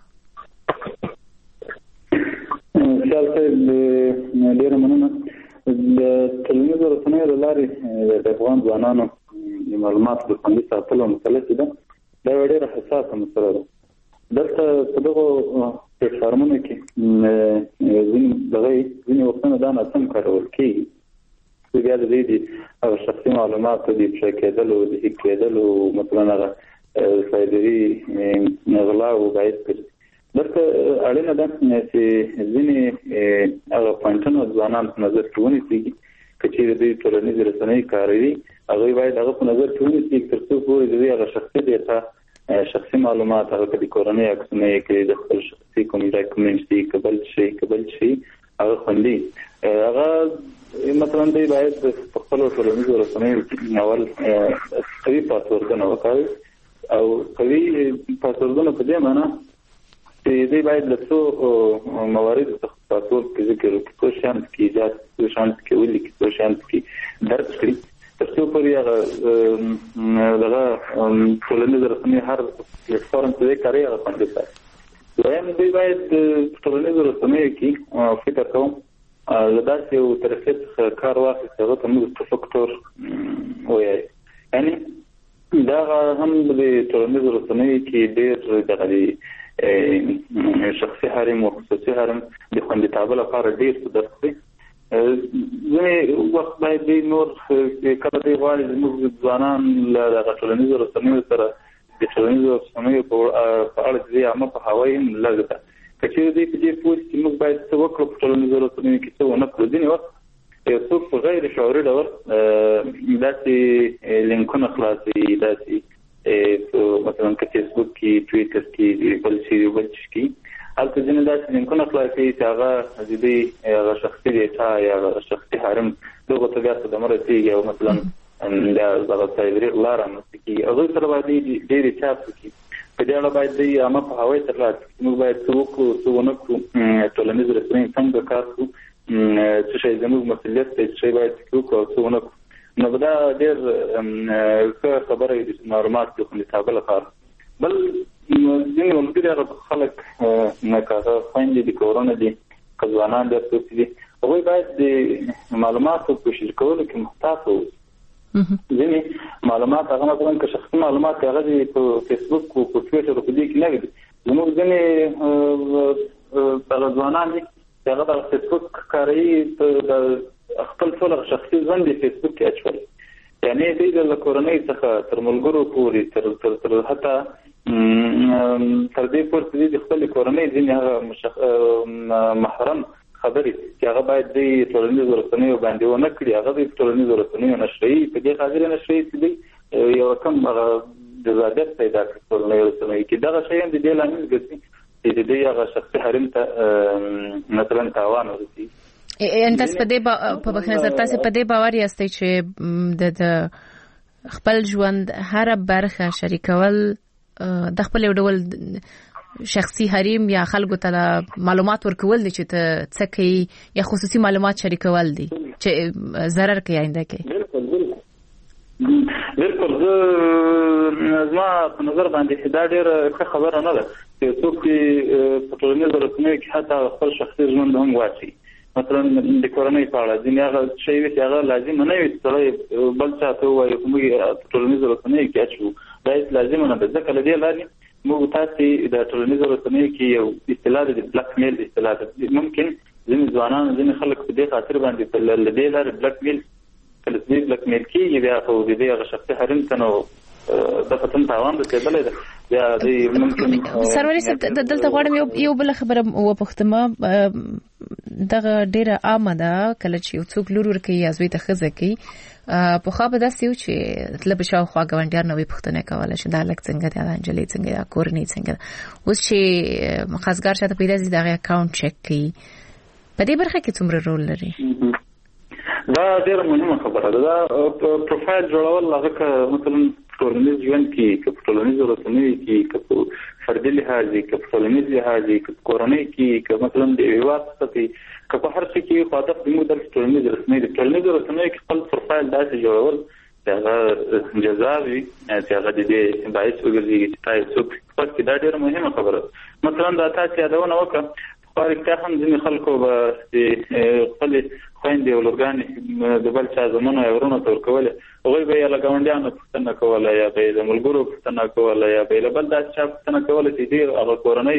خیال ته ډیر مننه د ټولنیزو رسنیو د لارې د افغان ځوانانو د معلوماتو د خوندي ساتلو مسله ده دا ډیره حساسه مسله ده دلته په دغه پلیټفارمونو کې ځینې دغه ځینې وختونه دا ناسم کارول کېږي بیا د دې هغه شخصي معلومات د افشا کېدلو د هیک کېدلو مثلا هغه سایبري غلا او باید کړي دلته اړینه ده چې ځینې هغه پوینټونه ځوانان په نظر کې ونیسي چې د ټولنیزو رسنیو کاروي هغه باید هغه په نظر کې ونیسي ترڅو پورې د هغه شخصي ډیټا شخصي معلومات هغه د کورنۍ عکسونه کې د خپل شخصي کوم ډاکومنټس دي قبل شي قبل شي هغه خوندي هغه مثلا دی باید په خپل ټولنیزو رسنیو اول قوي پاسورډونه وکړي او قوي پاسورډونه په دې معنی دی باید له څو موارد څخه پاسورډ کې ذکر وکړي څو شانس کې ایجاد څو شانس کې ولي کې څو شانس کې درج کړي ترڅو پورې هغه دغه ټولنیز رسنۍ هر پلیټفارم ته کاری هغه باندې کوي دویم دی باید ټولنیز رسنۍ کې فکر کوم لداسې یو طرفیت کار واخیست هغه ته موږ فکټور وایي یعنی دا هم د ټولنیزو رسنیو کې ډېر دغه شخصي حریم او خصوصي حریم د خوندیتابه لپاره ډېر څه درس دی. ځینې وخت باید دی نور کله دی غواړي زموږ ځوانان له دغه ټولنیزو رسنیو سره د ټولنیزو رسنیو په اړه د عامه پوهاوی هم لږ ده. که چېرې دی په دې پوه چې موږ باید څه وکړو په ټولنیزو رسنیو کې څه ونه کړو. ځینې وخت یو څوک په غیر شعوري ډول داسې لینکونه خلاصوي، داسې مثلا که فیسبوک کې، ټویټر کې، بل شي بل شي کې هلته ځینې داسې لینکونه خلاصوي چې هغه د دې هغه شخصي ډیټا یا شخصي حریم دغو ته بیا صدمه رسېږي او مثلا دغه سایبري غلا رامنځته کېږي. هغوی سره باید ډېرې چاپ وکړي. په دې اړه باید دوی عامه پوهاوی ترلاسه کړي. موږ باید څه وکړو څه ونه کړو، ټولنیز رسنۍ څنګه کار کړو، څه شی زموږ مسؤلیت دی، څه شی باید وکړو او څه ونه کړو. نو دا ډېر ښه خبره وي د معلوماتو د خوندیتابه لپاره. بل ځینې ملګري هغه خلک لکه هغه خویندې دي، کورونه دي، که ځوانان دي، څوک دي، هغوی باید د معلوماتو کوشش کولو کې محتاط واوسي. ځینې معلومات هغه مثلا که شخصي معلومات هغه دي په فیسبوک او په ټویټر او په دې کې نه وي. زموږ ځینې هغه ځوانان دي چې هغه د فیسبوک کاروي، خپل ټول شخصي ژوند د فیسبوک کې اچوي. یعنې دوی د کورنۍ څخه تر ملګرو پورې تر تر حتی تر دې پورې چې د خپل کورنۍ ځینې هغه محرم خبرې چې هغه باید د ټولنیزو رسنیو باندې ونه کړي، هغه د ټولنیزو رسنیو نشري په دې خاطر نشري چې دی یو کم هغه جذابیت پیدا کړي ټولنیزو رسنیو کې. دغه شی هم د دې لامل ګرځي چې د دې هغه شخصي حریم ته مثلا تاوان ورسي. ان تاسو په دې په بخښنه سره تاسو په دې باور یاستئ چې د خپل ژوند هر برخه شریکول د خپل ډول شخصي حریم یا خلکو ته معلومات ورکول دي چې ته څه کوي یا خصوصي معلومات شریکول دي چې ضرر کوي آینده کې؟ بالکل بالکل بالکل زه زما په نظر باندې دا ډېره ښه خبره نه ده چې څوک په ټولنیزو رسنیو کې حتی خپل شخصي ژوند هم واچوي. مثلا د کورنۍ په اړه ځینې هغه شی وي چې هغه لازم نه وي چې سړی بل چا ته ووایي خو موږ په ټولنیزو رسنیو کې اچوو. دا هېڅ لازم نه ده. ځکه له دې لارې موږ تاسې د ټولنیزو رسنیو کې یو اصطلاح ده، د بلاک میل اصطلاح ده. ممکن ځینې ځوانان ځینې خلک په دې خاطر باندې له دې لارې بلاک میل کله چې بلاک میل کېږي بیا خو د دې هغه شخصي حریم ته نو د فتن تاوان رسېدلی ده. بیا د ممکن سروري صاحب دلته غواړم یو بله خبره وپوښتم. دغه ډېره عامه ده کله چې یو څوک لور ورکوي یا زوی ته ښځه کوي، پخوا به داسې و چې تله به شاوخوا ګاونډیان نه وي پوښتنه کوله چې دا هلک څنګه دی، دا نجلۍ څنګه ده، کورنۍ څنګه ده. اوس چې خاصګار چاته پیدا شي د هغې اکاونټ چک کوي. په دې برخه کې څومره رول لري؟ دا ډېره مهمه خبره ده. دا پروفایل جوړول هغه که مثلا ټولنیز ژوند کې، که په ټولنیزو رسنیو کې، که په فردي لحاظ کې، که په ټولنیز لحاظ کې، که په کورنۍ کې، که مثلا د هېواد څخه که په هر څه کې خو هدف زموږ دلته ټولنیز رسنۍ دي. ټولنیزو رسنیو کې خپل پروفایل داسې جوړول چې هغه جذاب وي، چې هغه د دې باعث وګرځېږي چې تا یې څوک خپل کړي. دا ډېره مهمه خبره ده. مثلا دا تاسې یادونه وکړه پخوا رښتیا هم ځینې خلکو به خپلې خویندې او لورګانې د بل چا زامنو یا ورونو ته ورکولې. هغوی به یې له ګاونډیانو پوښتنه کوله، یا به یې د ملګرو پوښتنه کوله، یا به یې له بل داسې چا پوښتنه کوله چې دوی هغه کورنۍ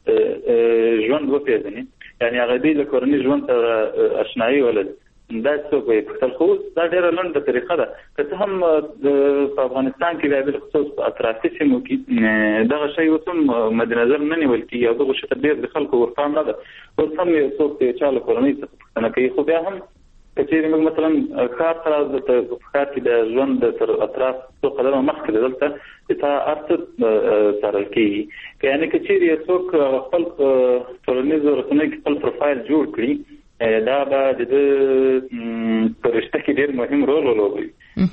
ژوند وپېژني، یعنې هغه دوی له کورنۍ ژوند سره اشنایي ولري. دا څوک به یې پوښتل. خو دا ډېره لنډه طریقه ده. که څه هم په افغانستان کې بیا بالخصوص په اطرافي سیمو کې دغه شی اوس هم مد نظر نه نیول کېږي او دغه شي ته ډېر د خلکو ورپام نه ده. اوس هم یو څوک د چا له کورنۍ څخه پوښتنه کوي. خو بیا هم که چېرې موږ مثلا ښار ته راځو، په ښار کې د ژوند تر اطراف څو قدمه مخکې ده دلته چې تا هر څه څارل کېږي. یعنې که چېرې یو څوک خپل ټولنیزو رسنیو کې خپل پروفایل جوړ کړي، دا به د ده په رشته کې ډېر مهم رول ولوبوي.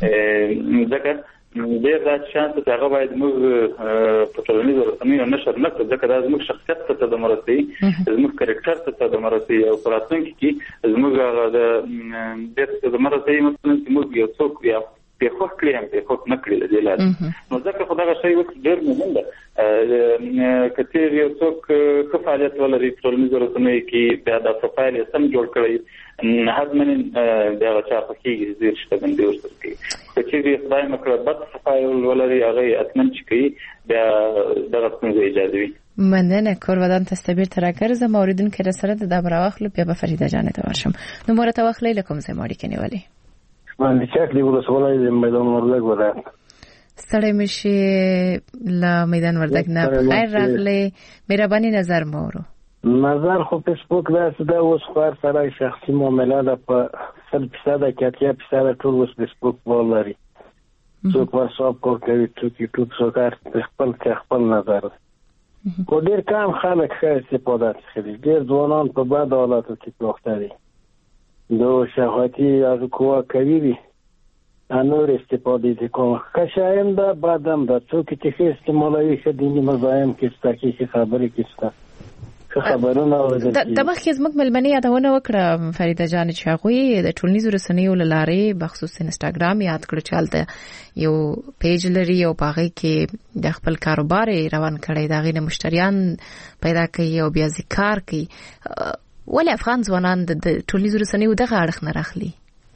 ځکه ډېر داسې شیان چې هغه باید موږ په ټولنیزو رسنیو نشر نه کړو، ځکه دا زموږ شخصیت ته صدمه رسوي، زموږ کرکټر ته صدمه رسوي او په راتلونکي کې زموږ هغه د ډېر صدمه رسوي. مثلا چې موږ یو څوک یا په خوښ کړی هم په خوښ نه کړی د لاره نو ځکه خدای شي وخت ډېر مهم ده کته یو څوک څه فعالیت ولري ټولنیز رسنۍ کې بیا د پروفایل سم جوړ کړی حتمن دا چا پکې زیر شته باندې ورسره کوي چې خدای مکړه بد پروفایل ولري هغه اتمن چې کوي بیا دغه څنګه اجازه وي مننه کورودان تستبیر ترکر ز موردن که رسره د دبراوخلو بیا به فریده جان ته ورشم نو مورته واخلې لکم زه ماړی کني ولی من چک دی ولسوالۍ د میدان وردګ ولایت ستړی مشي لا میدان وردګ نه خیر راغلی مهرباني نظر مورو نظر خو فیسبوک داسې دا اوس خو سره شخصي معامله ده په سل فیصد کې اتیا فیصد ټول اوس فیسبوک ولري څوک واتساپ کول کوي څوک یوټیوب څوک خپل خپل نظر کو ډیر کم خلک ښه استفاده کوي ډیر ځوانان په بد حالاتو کې پروخته دي دو شهوتی از کوه کوي دي انور استفاده کوي که شایم دا بعدم دا څوک چې استعمالوي ښه دیني مزایم کې ستاسو خبرې کې خبرونه اورېدل د مخکې زموږ ملمنې یادونه وکړه فریده جان چې هغه د ټولنیزو رسنیو لارې بخصوص انستګرام یاد کړ چې حالت یو پیج لري او باغې کې د خپل کاروبار روان کړي دا غینه مشتریان پیدا کوي او بیا ذکر کوي ولې افغان ځوانان د ټولنیزو رسنیو دغه اړخ نه راخلي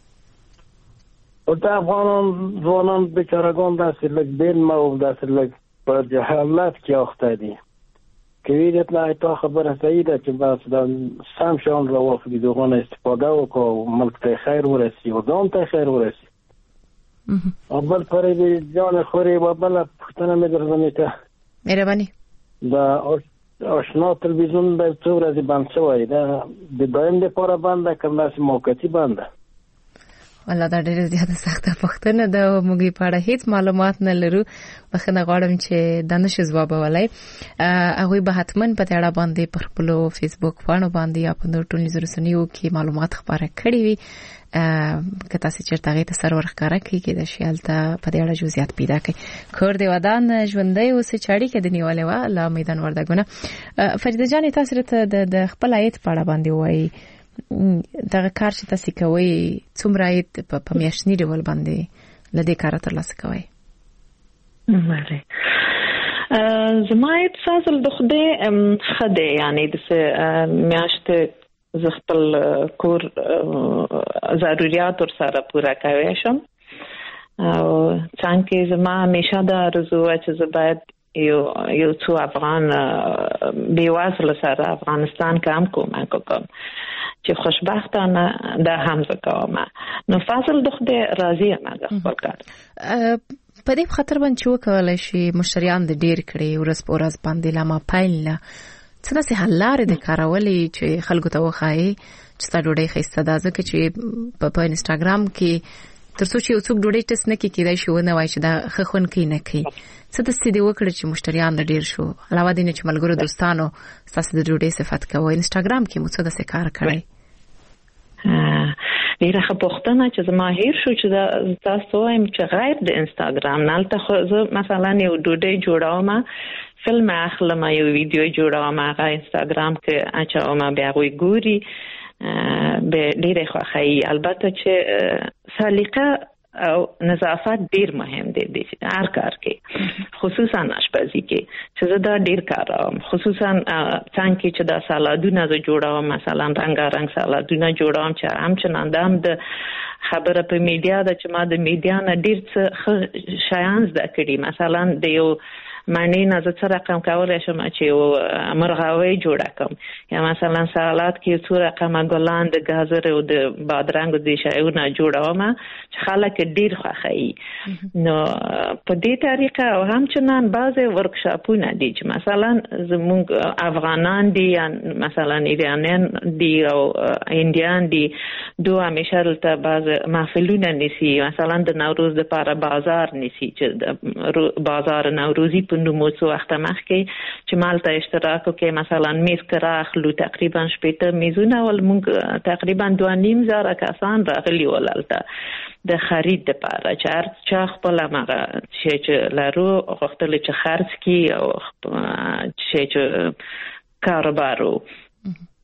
او دا افغان ځوانان بیچارهګان داسې لږ بیل ما او داسې لږ په جهالت کې اخته دي کویدت نه تا خبره صحیح ده چې بس دا سم شان را واخلي دغه استفاده وکړو ملک ته خیر ورسي او ځان ته خیر ورسي اول پرې جان خوري و بل پښتنه مې درځنه ته مهرباني دا آشنا تلویزیون د څو ورځې بند شوی دا د دایم لپاره بند کړل چې موقتی بند والله دا ډېر زیاته سخته پښتنه د موږ په اړه هیڅ معلومات نه لرو بخنه غواړم چې د نشه جواب ولای هغه به حتمن په اړه باندې پر خپل فیسبوک باندې باندې یا په ټولنیزو رسنیو کې معلومات خبره کړي وي که تاسو چیرته غي ته سرور ښکارا کوي کې د شیالته په دې اړه جزئیات پیدا کړئ کور دی ودان ژوندۍ اوس چاړي کې د نیولې و لا میدان وردګونه فریده جان تاسو ته د خپل آیت په اړه باندې وایي دغه کار چې تاسو کوي څومره یې په میاشتنی ډول باندې لدې کار ترلاسه کوي بله زما یې فاصل د خدای خدای یعنی د میاشت ز خپل کور ضرورت ور سره پوره کوي شم او څنګه زما همیشه د ارزو چې زه باید یو یو څو افغان بیوازل سره افغانستان کام کوم کوم چې خوشبختانه دا هم زکوامه نو فاصل د خدای راضي ام د خپل کار په دې خاطر باندې وکولای شي مشتریان د ډیر کړي ورځ په ورځ باندې لمه پایله څه داسې حل لري د کارولې چې خلکو ته وخایي چې تا ډوډۍ خسته ده ځکه چې په انستګرام کې ترڅو چې یو څوک ډوډۍ ټس نه کوي کېدای شي ونه وایي چې دا خخون کوي نه کوي څه د ستې وکړي چې مشتریان ډیر شو علاوه دې نه چې ملګرو دوستانو تاسو د ډوډۍ صفات کوي انستګرام کې مو څه د کار کوي ډیره خپختنه چې زما هیر شو چې تاسو وایم چې غیر د انستګرام نه تاسو مثلا یو ډوډۍ جوړاوم فلم اخلم یو ویډیو جوړاوم هغه انستګرام کې اچوم بیا وی ګوري به ډیره خوخی البته چې سلیقه او نظافت ډیر مهم دی د هر کار کې خصوصا آشپزی کې چې زه دا ډیر کاروم خصوصا څنګه چې دا سالادونه زه جوړوم مثلا رنگارنګ سالادونه جوړوم چې همچنان دام د خبره په میډیا د چې ما د میډیا نه ډیر څه شایان زده کړي مثلا د یو معنی نه زه څه رقم کولای شم چې مرغاوي جوړه کوم یا مثلا سالاد کې څو رقم ګلان د گازر او د بادرنګ د شایونه جوړوم چې خلک ډیر خوښي نو په دې طریقه او همچنان بعضی ورکشاپونه دي چې مثلا زموږ افغانان دي یا مثلا ایرانیان دي او انډیان دي دوه همیشه ته بعض محفلونه نسی مثلا د نوروز لپاره بازار نسی چې بازار نوروزی په نومو څو وخت مخکې چې مالته اشتراک وکړي مثلا میز کرا اخلو تقریبا شپږ میزونه ول موږ تقریبا دوه نیم زره کسان راغلي ولالته د خرید لپاره چې هر چا خپل هغه چې لارو وختل چې خرڅ کی او چې کاروبارو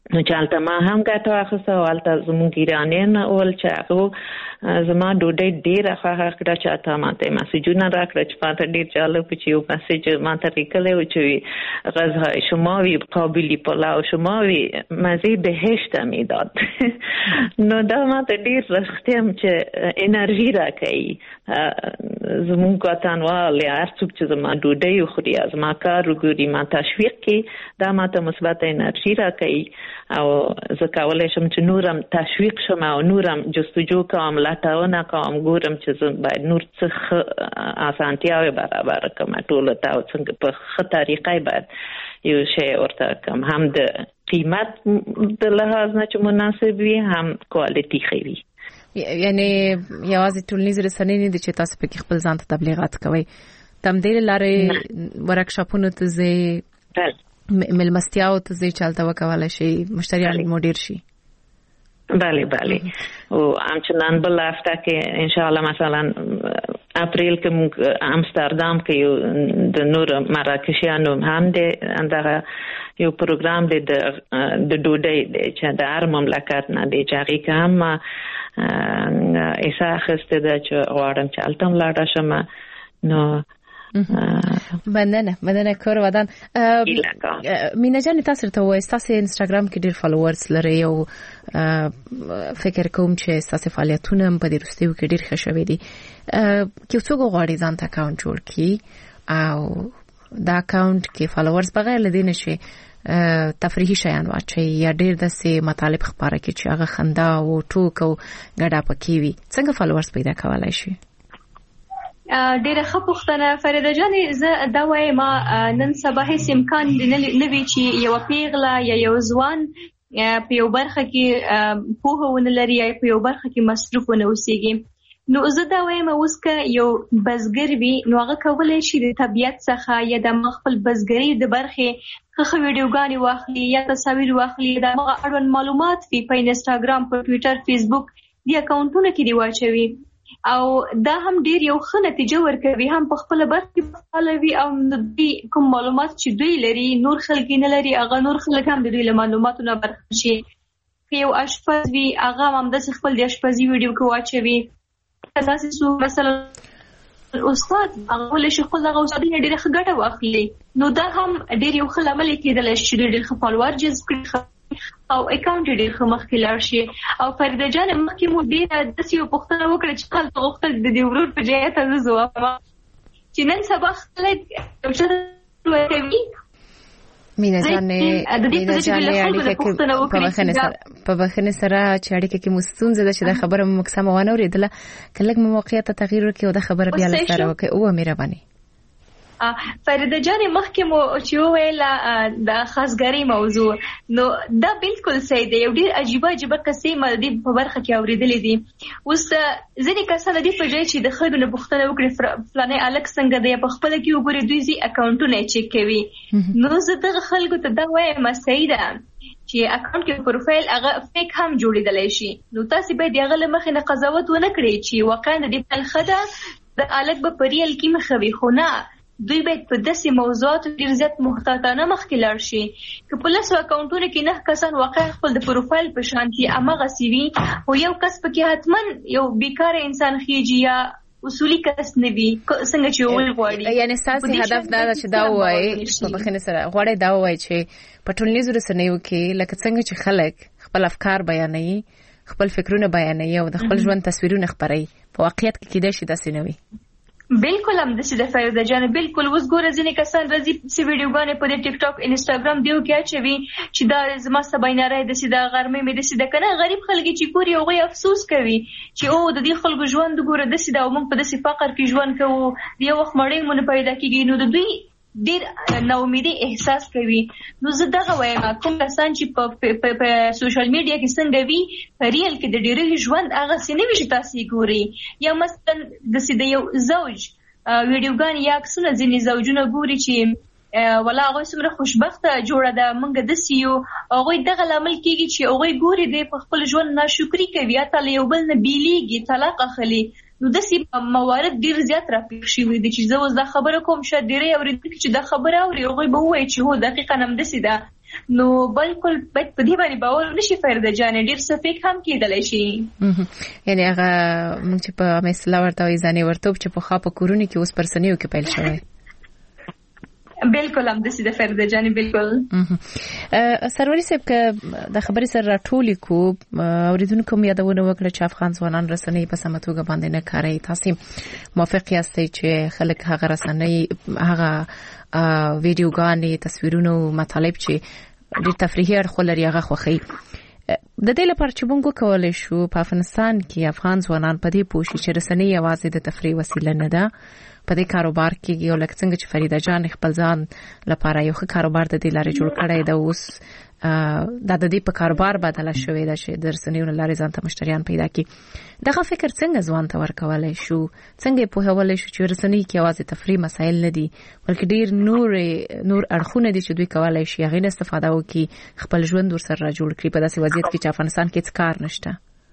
نو چې هلته ما هم ګټه واخیسته او هلته زموږ ایرانیان ول چې هغه زما ډوډۍ ډېره خوښه کړه چې اته ماته مسیجونه راکړه چې ماته ډېر جالب چې یو مسیج ماته لیکلی و چې غذای شماوی قابلی پلاو شماوی مزه بهشت میداد نو دا ماته ډېر رښتیا چې انرژي راکوي زموږ وطنوال یا هر څوک چې زما ډوډۍ وخوري زما کار وګوري ما تشویق کوي دا ماته مثبت انرژي راکوي او زه کولی شم چې نورم تشویق شم او نورم جستجو کوم لټونه کوم ګورم چې زه باید نور څه اسانتیاوې برابر کړم ټولو ته او څنګه په ښه طریقه باید یو شی ورته کوم هم د قیمت د لحاظ نه چې مناسب وي هم کوالټي ښه وي. یعنی یوازې ټولنیز رسنۍ نه دي چې تاسو پکې خپل ځان ته تبلیغات کوئ تم دې لارې ورکشاپونو ته ځئ ملمستیاو ته ځئ چې هلته وکولی شي مشتریان مو ډېر شي. بله بله او همچنان بل هفته کې انشاءالله مثلا اپریل کې موږ امستردام کې یو د نور مراکشیانو هم د اندغه یو پروګرام دی د ډوډۍ دی چې د هر مملکت نه دی چې هغې کې هم ایسا اخیستې ده چې غواړم چې هلته هم لاړه شم. نو مننه مننه کور ودان مینا جان تاسو ته وایي تاسو انستګرام کې ډیر فالوورز لري او فکر کوم چې تاسو فعالیتونه په دې وروستیو کې ډیر ښه شوي دي کې څوک غواړي ځان ته اکاونټ جوړ کړي او دا اکاونټ کې فالوورز بغیر لدی نشي تفریحي شیان واچي یا ډیر داسې مطالب خبره کې چې هغه خندا او ټوک او ګډا پکې وي څنګه فالوورز پیدا کولای شي؟ ډیره ښه پوښتنه فریده جانې زه دا وایم ما نن سبا هیڅ امکان نه وي چې یو پیغله یا یو ځوان په یو برخه کې پوهه ونه لري یا په یو برخه کې مصروف ونه اوسېږي. نو زه دا وایم اوس که یو بزګر وي نو هغه کولی شي د طبیعت څخه یا د خپل بزګرۍ د برخې ښه ویډیوګانې واخلي یا تصاویر واخلي د هغه اړوند معلومات وي په انسټاګرام په ټویټر فیسبوک دې اکاونټونه کې دې واچوي او دا هم ډیر یو ښه نتیجه ورکوي هم په خپل برخه کې فعال وي او دوی کوم معلومات چې دوی لري نور خلک نه لري هغه نور خلک هم د دوی له معلوماتو نه برخمن شي. که یو اشپز وي هغه هم داسې خپل د اشپزي ویډیو کې واچوي داسې څوک مثلا استاد هغه ولې شي خپل هغه استاد نه ډېره ښه ګټه واخلي نو دا هم ډېر یو ښه لامل کېدلی شي چې ډېر ښه فالوور جذب کړي او اکاونټ ډېر ښه مخکې لاړ شي. او فریده جان مخکې مو ډېره داسې یو پوښتنه وکړه چې هلته غوښتل د دې ورور په ځای ته زه ځواب چې نن سبا خلک یو څه کوي مینا جانې مینا جانې اړیکه کې په بخښنې سره په بخښنې سره چې اړیکه کې مستونزه ده چې دا خبره مو مکسمه ونه اورېدله کله موږ موقعیت تغییر وکړو او دا خبره بیا لسره وکړو او مهرباني فریده جان مخکې مو چې وویل د خاصګرۍ موضوع نو دا بالکل صحیح دی یو ډېر عجیبه عجیبه قصې ما د په برخه کې اورېدلې دي. اوس ځینې کسان د دې په ځای چې د خلکو نه پوښتنه وکړي فلانی هلک څنګه دی په خپله کې وګوري دوی ځي اکاونټونه یې چیک کوي نو زه دغه خلکو ته دا وایم صحیح ده چې اکاونټ کې پروفایل هغه فیک هم جوړېدلی شي نو تاسې باید د هغه له مخې نه قضاوت ونه کړئ چې واقعا د دې پیل ښه ده د هلک به په ریل کې مخه وي خو نه دوی باید په داسې موضوعاتو ډېر زیات محتاطانه مخکې لاړ شي. که په لسو اکاونټونو کې نه کسان واقعا خپل د پروفایل په شانتي هماغسې وي او یو کس پکې حتما یو بیکاره انسان خیږي یا اصولي کس نه وي څنګه چې ویل غواړي یعنی ستاسې هدف دا ده چې دا ووایي په بخښنې سره غواړئ دا ووایي چې په ټولنیزو رسنیو کې لکه څنګه چې خلک خپل افکار بیانوي خپل فکرونه بیانوي او د خپل ژوند تصویرونه خپروي په واقعیت کې کیدای شي داسې نه وي. بالکل هم داسې د فریده جان بالکل اوس ګوره ځینې کسان راځي چې ویډیوګانې په دې ټیک ټاک انسټاګرام دیو کې اچوي چې دا زما سبایناره داسې د غرمې مې داسې د کنه غریب خلک چې ګوري هغوی افسوس کوي چې او د دې خلکو ژوند ګوره داسې دا او موږ په داسې فقر کې ژوند کوو د یو وخت مړۍ مو نه پیدا کېږي نو د دوی ډېر ناامیدي احساس کوي. نو زه دغه وایم کوم کسان چې په سوشل میډیا کې څنګه وي په ریل کې د ډېرې ژوند هغسې نه وي چې تاسې ګورئ یا مثلا داسې د یو زوج ویډیوګانې یا عکسونه ځینې زوجونه ګوري چې ولا هغوی څومره خوشبخته جوړه ده موږ داسې یو هغوی دغه لامل کېږي چې هغوی ګوري دی په خپل ژوند ناشکري کوي حتی له یو بل نه بیلیږي طلاق اخلي نو داسې موارد ډېر زیات راپېښ شوي دي چې زه اوس دا خبره کوم شاید ډېری اورېدونکي چې دا خبره اوري هغوی به ووایي چې هو دقیقا همداسې ده نو بالکل باید په دې باندې باور نشي فرده جان ډیر څه فیک هم کېدلی شي. یعنی هغه موږ چې په مثلا ورته وي ځانې ورتوب چې په خاپه کورونه کې اوس پرسنیو کې پیل شوی. بالکل هم د سیده فرده جان بالکل. سروري صاحب که د خبرې سره راټولې کو اوریدونکو مې یادونه وکړه چې افغان ځوانان رسنۍ په سمه توګه باندې نه کاروي. تاسو موافق یاستئ چې خلک هغه رسنۍ هغه ویډیوګانې تصویرونه او مطالب چې د تفریحي اړخ لري هغه خوښي؟ د دې لپاره چې موږ کولای شو په افغانستان کې افغان ځوانان په دې پوه شي چې رسنۍ یوازې د تفریح وسیله نه ده، په دې کاروبار کې یو لکه څنګه چې فریده جان خپل ځان لپاره یو ښه کاروبار د دې لارې جوړ کړی دا اوس دا د دې په کاروبار بدله شوې ده چې د رسنیو له لارې ځان ته مشتریان پیدا کړي. دغه فکر څنګه ځوان ته ورکولای شو؟ څنګه یې پوهولی شو چې رسنۍ کې یوازې تفریح مسایل نه دي بلکې ډېر نور نور اړخونه دي چې دوی کولی شي هغې نه استفاده وکړي، خپل ژوند ورسره را جوړ کړي په داسې وضعیت کې چې افغانستان کې هېڅ کار نشته؟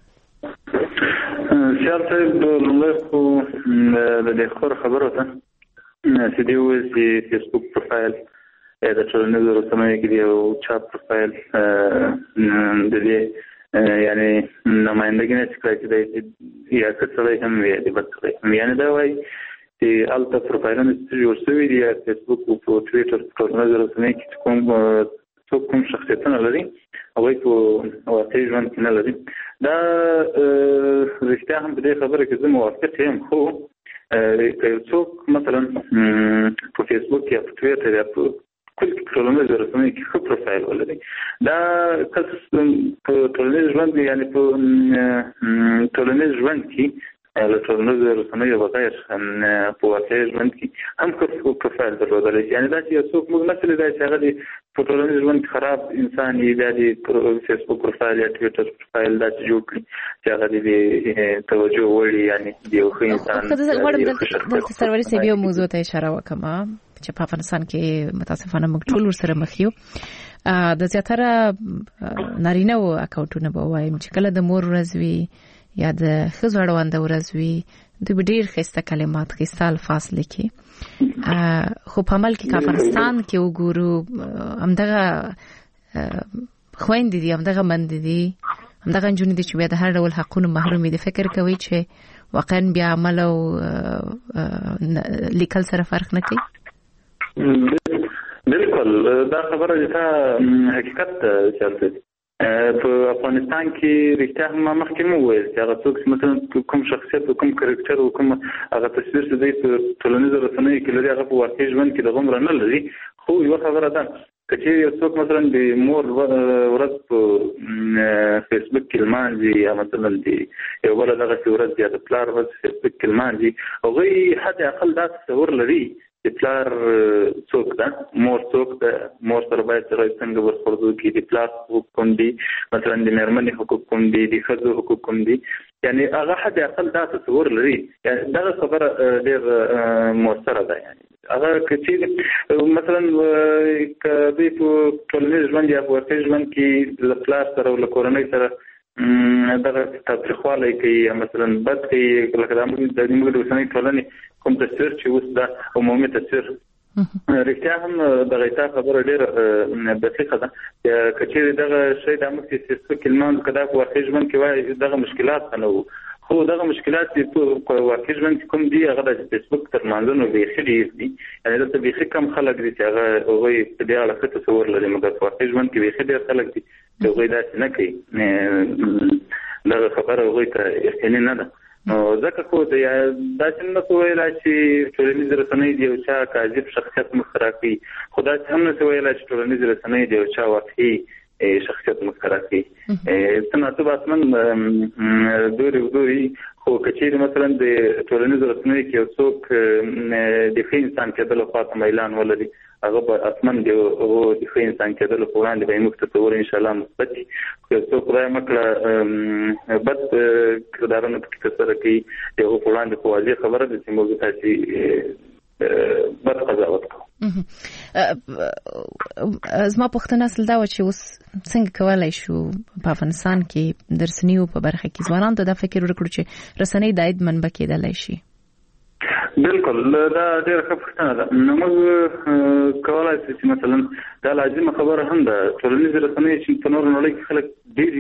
سیال صاحب لومړی خو د دې خبره خبره ده چې دوی وویل چې فیسبوک پروفایل د ټولنیزو رسنیو کې یو چاپ پروفایل د دې یعنی نمایندګي نه کوي چې یا کڅوړې هم وي د بچي یعنی دا وایي چې الته پروفایلونه جوړ شوي دي فیسبوک او ټویټر ټولنیزو رسنیو کې کوم څوک کوم شخصیتونه لري او یې په واقعي ژوند کې نه لري. دا رښتیا هم په دې خبره کې زه موافق یم، خو که یو څوک مثلا په فیسبوک یا په ټویټر یا په کل ټولنیزو رسنیو کې ښه پروفایل ولري، دا کس په ټولنیز ژوند یعنی په ټولنیز ژوند کې له ټولنیزو رسنیو بغیر په واقعي ژوند کې هم ښه پروفایل درلودلی شي. یعنې دا چې یو څوک موږ نه څه لیدای چې هغه د په ټولنیز ژوند کې خراب انسان یې بیا د فیسبوک پروفایل یا ټویټر پروفایل داسې جوړ کړي چې هغه د توجه وړ یعنی د یو ښه انسان. دلته سروري صاحب یو موضوع ته اشاره وکړم چې په افغانستان کې متاسفانه موږ ټول ورسره مخ یو. د زیاتره نارینه و اکاونټونه به وایم چې کله د مور ورځ وي یا د ښځو اړونده ورځ وي دوی به ډېر ښایسته کلمات ښایسته الفاظ لیکي، خو په عمل کې که افغانستان کې وګورو همدغه خویندې دي، همدغه میندې دي، همدغه نجونې دي چې بیا د هر ډول حقونو محرومې دي. فکر کوي چې واقعا بیا عمل او لیکل سره فرق نه کوي؟ بالکل دا خبره چې حقیقت چلته په افغانستان کې رښتیا هم مخکې مو وویل چې هغه څوک مثلا کوم شخصیت او کوم کرکټر او کوم هغه تصویر چې دوی په ټولنیزو رسنیو کې لري هغه په واقعي ژوند کې د غومره نه لري. خو یوه خبره ده که چېرې یو څوک مثلا د مور ورځ په فیسبوک کې لمانځي یا مثلا د یو بله دغسې ورځ یا د پلار ورځ فیسبوک کې لمانځي، هغوی حد اقل دا تصور لري چې پلار څوک ده، مور څوک ده، مور سره باید سره څنګه برخورد وکړي، د پلار حقوق کوم دي، مثلا د مېرمنې حقوق کوم دي، د ښځو حقوق کوم دي، یعنی هغه حد اقل دا تصور لري. یعنی دغه خبره ډېر مؤثره ده. یعنی هغه که چېرې مثلا که دوی په ټولنیز ژوند یا په واقعي ژوند کې له پلار سره او له کورنۍ سره دغه تاوتریخوالی کوي یا مثلا بد کوي، لکه دا موږ د اوسنۍ ټولنې کوم تصویر چې اوس دا عمومي تصویر رښتیا هم دغه تا خبره ډېره دقیقه ده. که چېرې دغه شی دا موږ چې فیسبوک کې لمانځو که دا په واقعي ژوند کې وایي دغه مشکلات نه وو، خو دغه مشکلات چې په واقعي ژوند کې کوم دي هغه د فیسبوک تر منځونو بیخي ډېر دي. یعنې دلته بیخي کم خلک دي چې هغه هغوی په دې اړه ښه تصور لري، مګر په واقعي ژوند کې بیخي ډېر خلک دي چې هغوی داسې نه کوي. دغه خبره هغوی ته یقیني نه ده. نو ځکه خو داسې نه شو ویلی چې ټولنیزې رسنۍ د یو چا کاذب شخصیت مخته راکوي، خو داسې هم نه شو ویلی چې ټولنیزې رسنۍ د یو چا واقعي شخصیت مخته راکوي. تناسب اصلا دوري ودوري، خو که چېرې مثلا د ټولنیزو رسنیو کې یو څوک د ښه انسان کېدلو خواته میلان ولري، هغه به اصلا د ښه انسان کېدلو په وړاندې به یې موږ تصور انشاءالله مثبت وي. که یو څوک خدای مه کړه بد کردارونه پکې ترسره کوي، د هغو په وړاندې خو واضح خبره ده چې موږ تاسې بد قضاوت کوو. زما پوښتنه اصل دا وه چې اوس څنګه کولی شو په افغانستان کې د رسنیو په برخه کې ځوانانو ته دا فکر ورکړو چې رسنۍ د عاید منبع کېدلی شي؟ بالکل دا ډېر ښه پوښتنه ده. نو موږ کولای شو چې مثلا دا لازمه خبره هم ده ټولنیز رسنۍ چې په نورو نړۍ کې خلک ډېر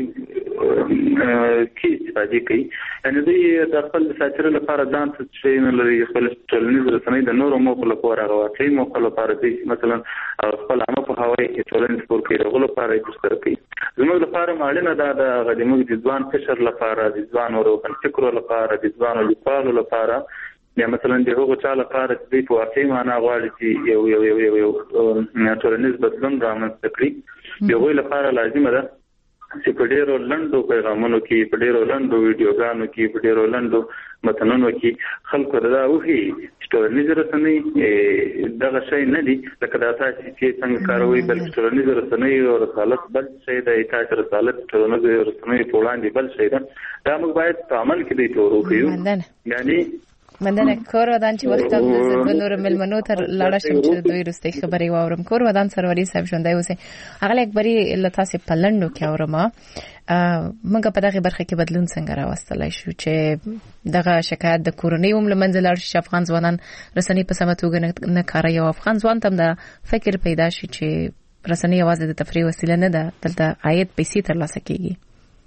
کې استفادې کوي، یعنې دوی د خپل ساترې لپاره ځان ته څه نه لري. خپل ټولنیز رسنۍ د نورو موخو لپاره هغه واقعي موخو لپاره دوی مثلا خپل عامه پوهاوی ټولنې خپور کوي، هغو لپاره یې ترسره کوي. زموږ لپاره اړینه ده د هغه د موږ د ځوان قشر لپاره، د ځوانو روښانفکرو لپاره، د ځوانو لیکوالو لپاره، یا مثلا د هغو چا لپاره چې دوی په واقعي معنا غواړي چې یو یو یو یو یو ټولنیز بدلون رامنځته کړي، د هغوی لپاره لازمه ده چې په ډېرو لنډو پیغامونو کې، په ډېرو لنډو ویډیوګانو کې، په ډېرو لنډو متنونو کې خلکو ته دا وښيي چې ټولنیز رسنۍ دغه شی نه دي لکه دا تاسو چې څنګه کاروئ، بلکې ټولنیز رسنۍ او رسالت بل شی دی، تاسو رسالت ټولنیز رسنۍ په وړاندې بل شی ده. دا موږ باید په عمل کې دی ته وروښیو. یعنی مننه کور ودان چې وخت هم د زرګونو ملمنو تر لاړه شم چې دوی رستي خبري واورم. کور ودان سروري صاحب ژوندای اوسه هغه اکبري لتاسې پلندو کې اورم موږ په دغه برخه کې بدلون څنګه راوستلای شو چې دغه شکایت د کورونی هم لمنځل شي افغان ځوانان رسنۍ په سمه توګه نه کاروي او افغان ځوان تم د فکر پیدا شي چې رسنۍ یوازې د تفریح وسیله نه ده، دلته عاید پیسې ترلاسه کیږي.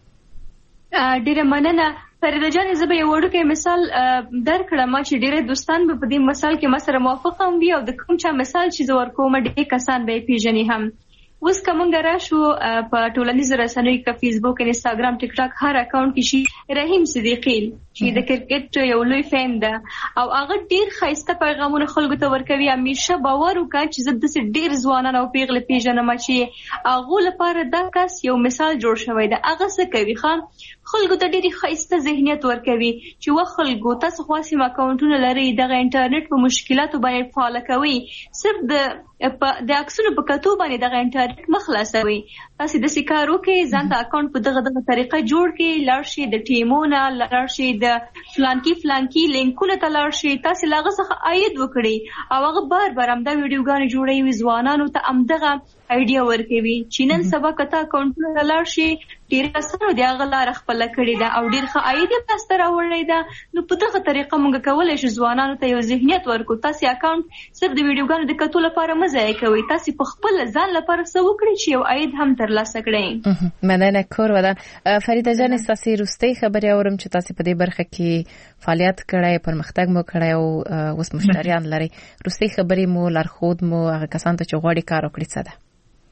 ډیره مننه فریده جان. زه به یو وړوکی مثال درکړم چې ډیره دوستان به په دې مثال کې ما سره موافق هم وي او د کوم چا مثال چې زه ورکوم ډېر کسان به یې پیژني هم. اوس که موږ راشو په ټولنیزو رسنیو کې فیسبوک، انسټاګرام، ټیک ټاک هر اکاونټ کې شي رحیم صدیقی چې د کرکټ یو لوی فین ده او هغه ډیر ښایسته پیغامونه خلکو ته ورکوي. همیشه باور وکړه چې زه داسې ډیر ځوانان او پیغلې پیژنم چې هغو لپاره دا کس یو مثال جوړ شوی ده. هغه څه کوي خان خلکو ته ډېر ښایسته ذهنیت ورکوي چې و خلکو تاسو خاصم اکاونټونه لري، دغه انټرنیټ په مشکلاتو باندې فعال کوي، صرف د د عکسونو په کتو باندې دغه انټرنیټ مخلاصوي. تاسو د سکارو کې ځان ته اکاونټ په دغه دغه طریقه جوړ کړئ، لاړ شئ د ټیمونه، لاړ شئ د فلانکی فلانکی لینکونه ته لاړ شئ، تاسو لاغه څخه عاید وکړئ او هغه بار بار همدا ویډیوګانې جوړوي، ځوانانو ته همدغه ایډیا ورکوي چې نن سبا کته اکاونټونه لاړ شي ډیر کسانو د هغه لار خپل کړی دا او ډیر ښه عاید یې تاسو راوړی دا. نو په دغه طریقه موږ کولای شو ځوانانو ته یو ذهنیت ورکو. تاسو اکاونټ صرف د ویډیوګانو د کتو لپاره مزه کوي، تاسو په خپل ځان لپاره څه وکړئ چې یو عاید هم ترلاسه کړئ. مننه کور ودان. فریده جان تاسو روستي خبري اورم چې تاسو په دې برخه کې فعالیت کړئ، پرمختګ مو کړی او اوس مشتریان لري. روستي خبري مو لارښود مو هغه کسان ته چې غواړي کار وکړي څه ده؟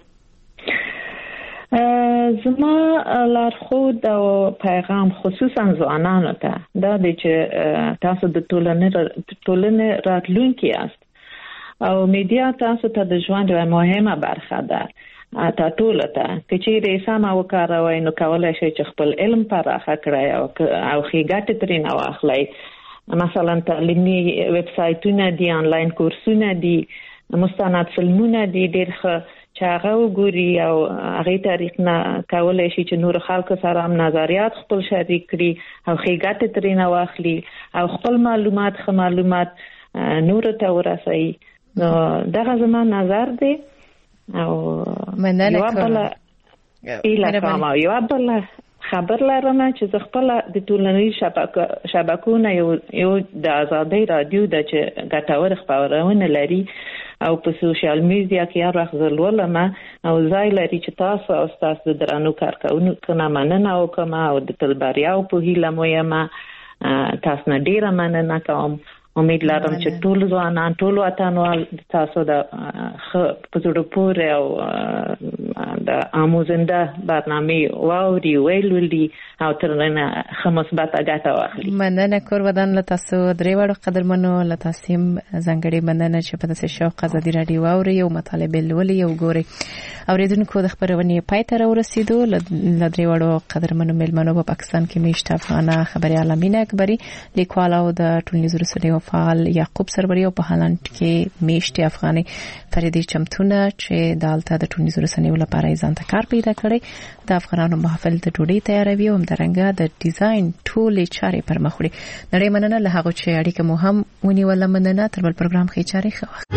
زما لارښود او پیغام خصوصا ځوانانو ته دا دی چې تاسو د ټولنې ټولنې راتلونکي یاست او میډیا تاسو ته د ژوند یوه مهمه برخه ده. تا ټول ته که چیرې سمه وکاروئ نو کولی شئ چې خپل علم پراخه کړئ او او ښې ګټې ترېنه واخلئ. مثلا تعلیمي ویب سایټونه دي، آنلاین کورسونه دي، مستند فلمونه دي ډېر ښه چې هغه وګوري او هغې طریق نه کولی شي چې نور خلکو سره هم نظریات خپل شریک کړي او ښې ګټې ترېنه واخلي او خپل معلومات ښه معلومات نورو ته ورسوي. نو دغه زما نظر دی او یوه بله ایله کوم او یوه بله خبر لرم چې زه خپله د ټولنیزو شبکو نه یو د ازادۍ رادیو ده چې ګټور خپرونه لري او په سوشل میډیا کې هر وخت زه لولم او ځای لري چې تاسو او ستاسو د درنو کارکوونکو نه مننه وکړم او د تل بریاو په هیله مو یم. تاسو نه ډېره مننه کوم. امید لرم چې ټول ځوانان ټول وطنوال تاسو د په زړه پورې او د آموزنده برنامې واوري ویلولي او ترنه ښه مثبته ګټه واخلي. مننه کور ودان له تاسو درې واړو قدرمنو له تاسو ځانګړې مننه چې په داسې شوق ازادي راډیو واوري او مطالبه لولي او ګوري. اوریدونکو د خبرونې پای ته راورسېدو. له درې واړو قدرمنو مېلمنو په پاکستان کې میشته افغانه خبري امینه اکبري، لیکوال او د ټولنیزو رسنیو فعال یعقوب سربری او په هالند کې میشته افغاني فریدي چمتونه چې دالته د ټولنیزو رسنیو لپاره ځان ته کار پیدا کړی، د افغانانو محفل د ډوډۍ تیاروي او همدارنګه د ډیزاین ټولې چارې پر مخ وړي. نړۍ مننه له هغه چې اړیکه مو هم ونیوله. مننه تر بل پروګرام کې چارې ښه وخت.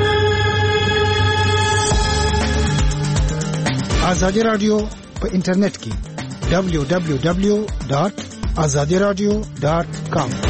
ازادي رادیو په انټرنیټ کې دبلیو دبلیو دبلیو ډاټ ازادي رادیو ډاټ کام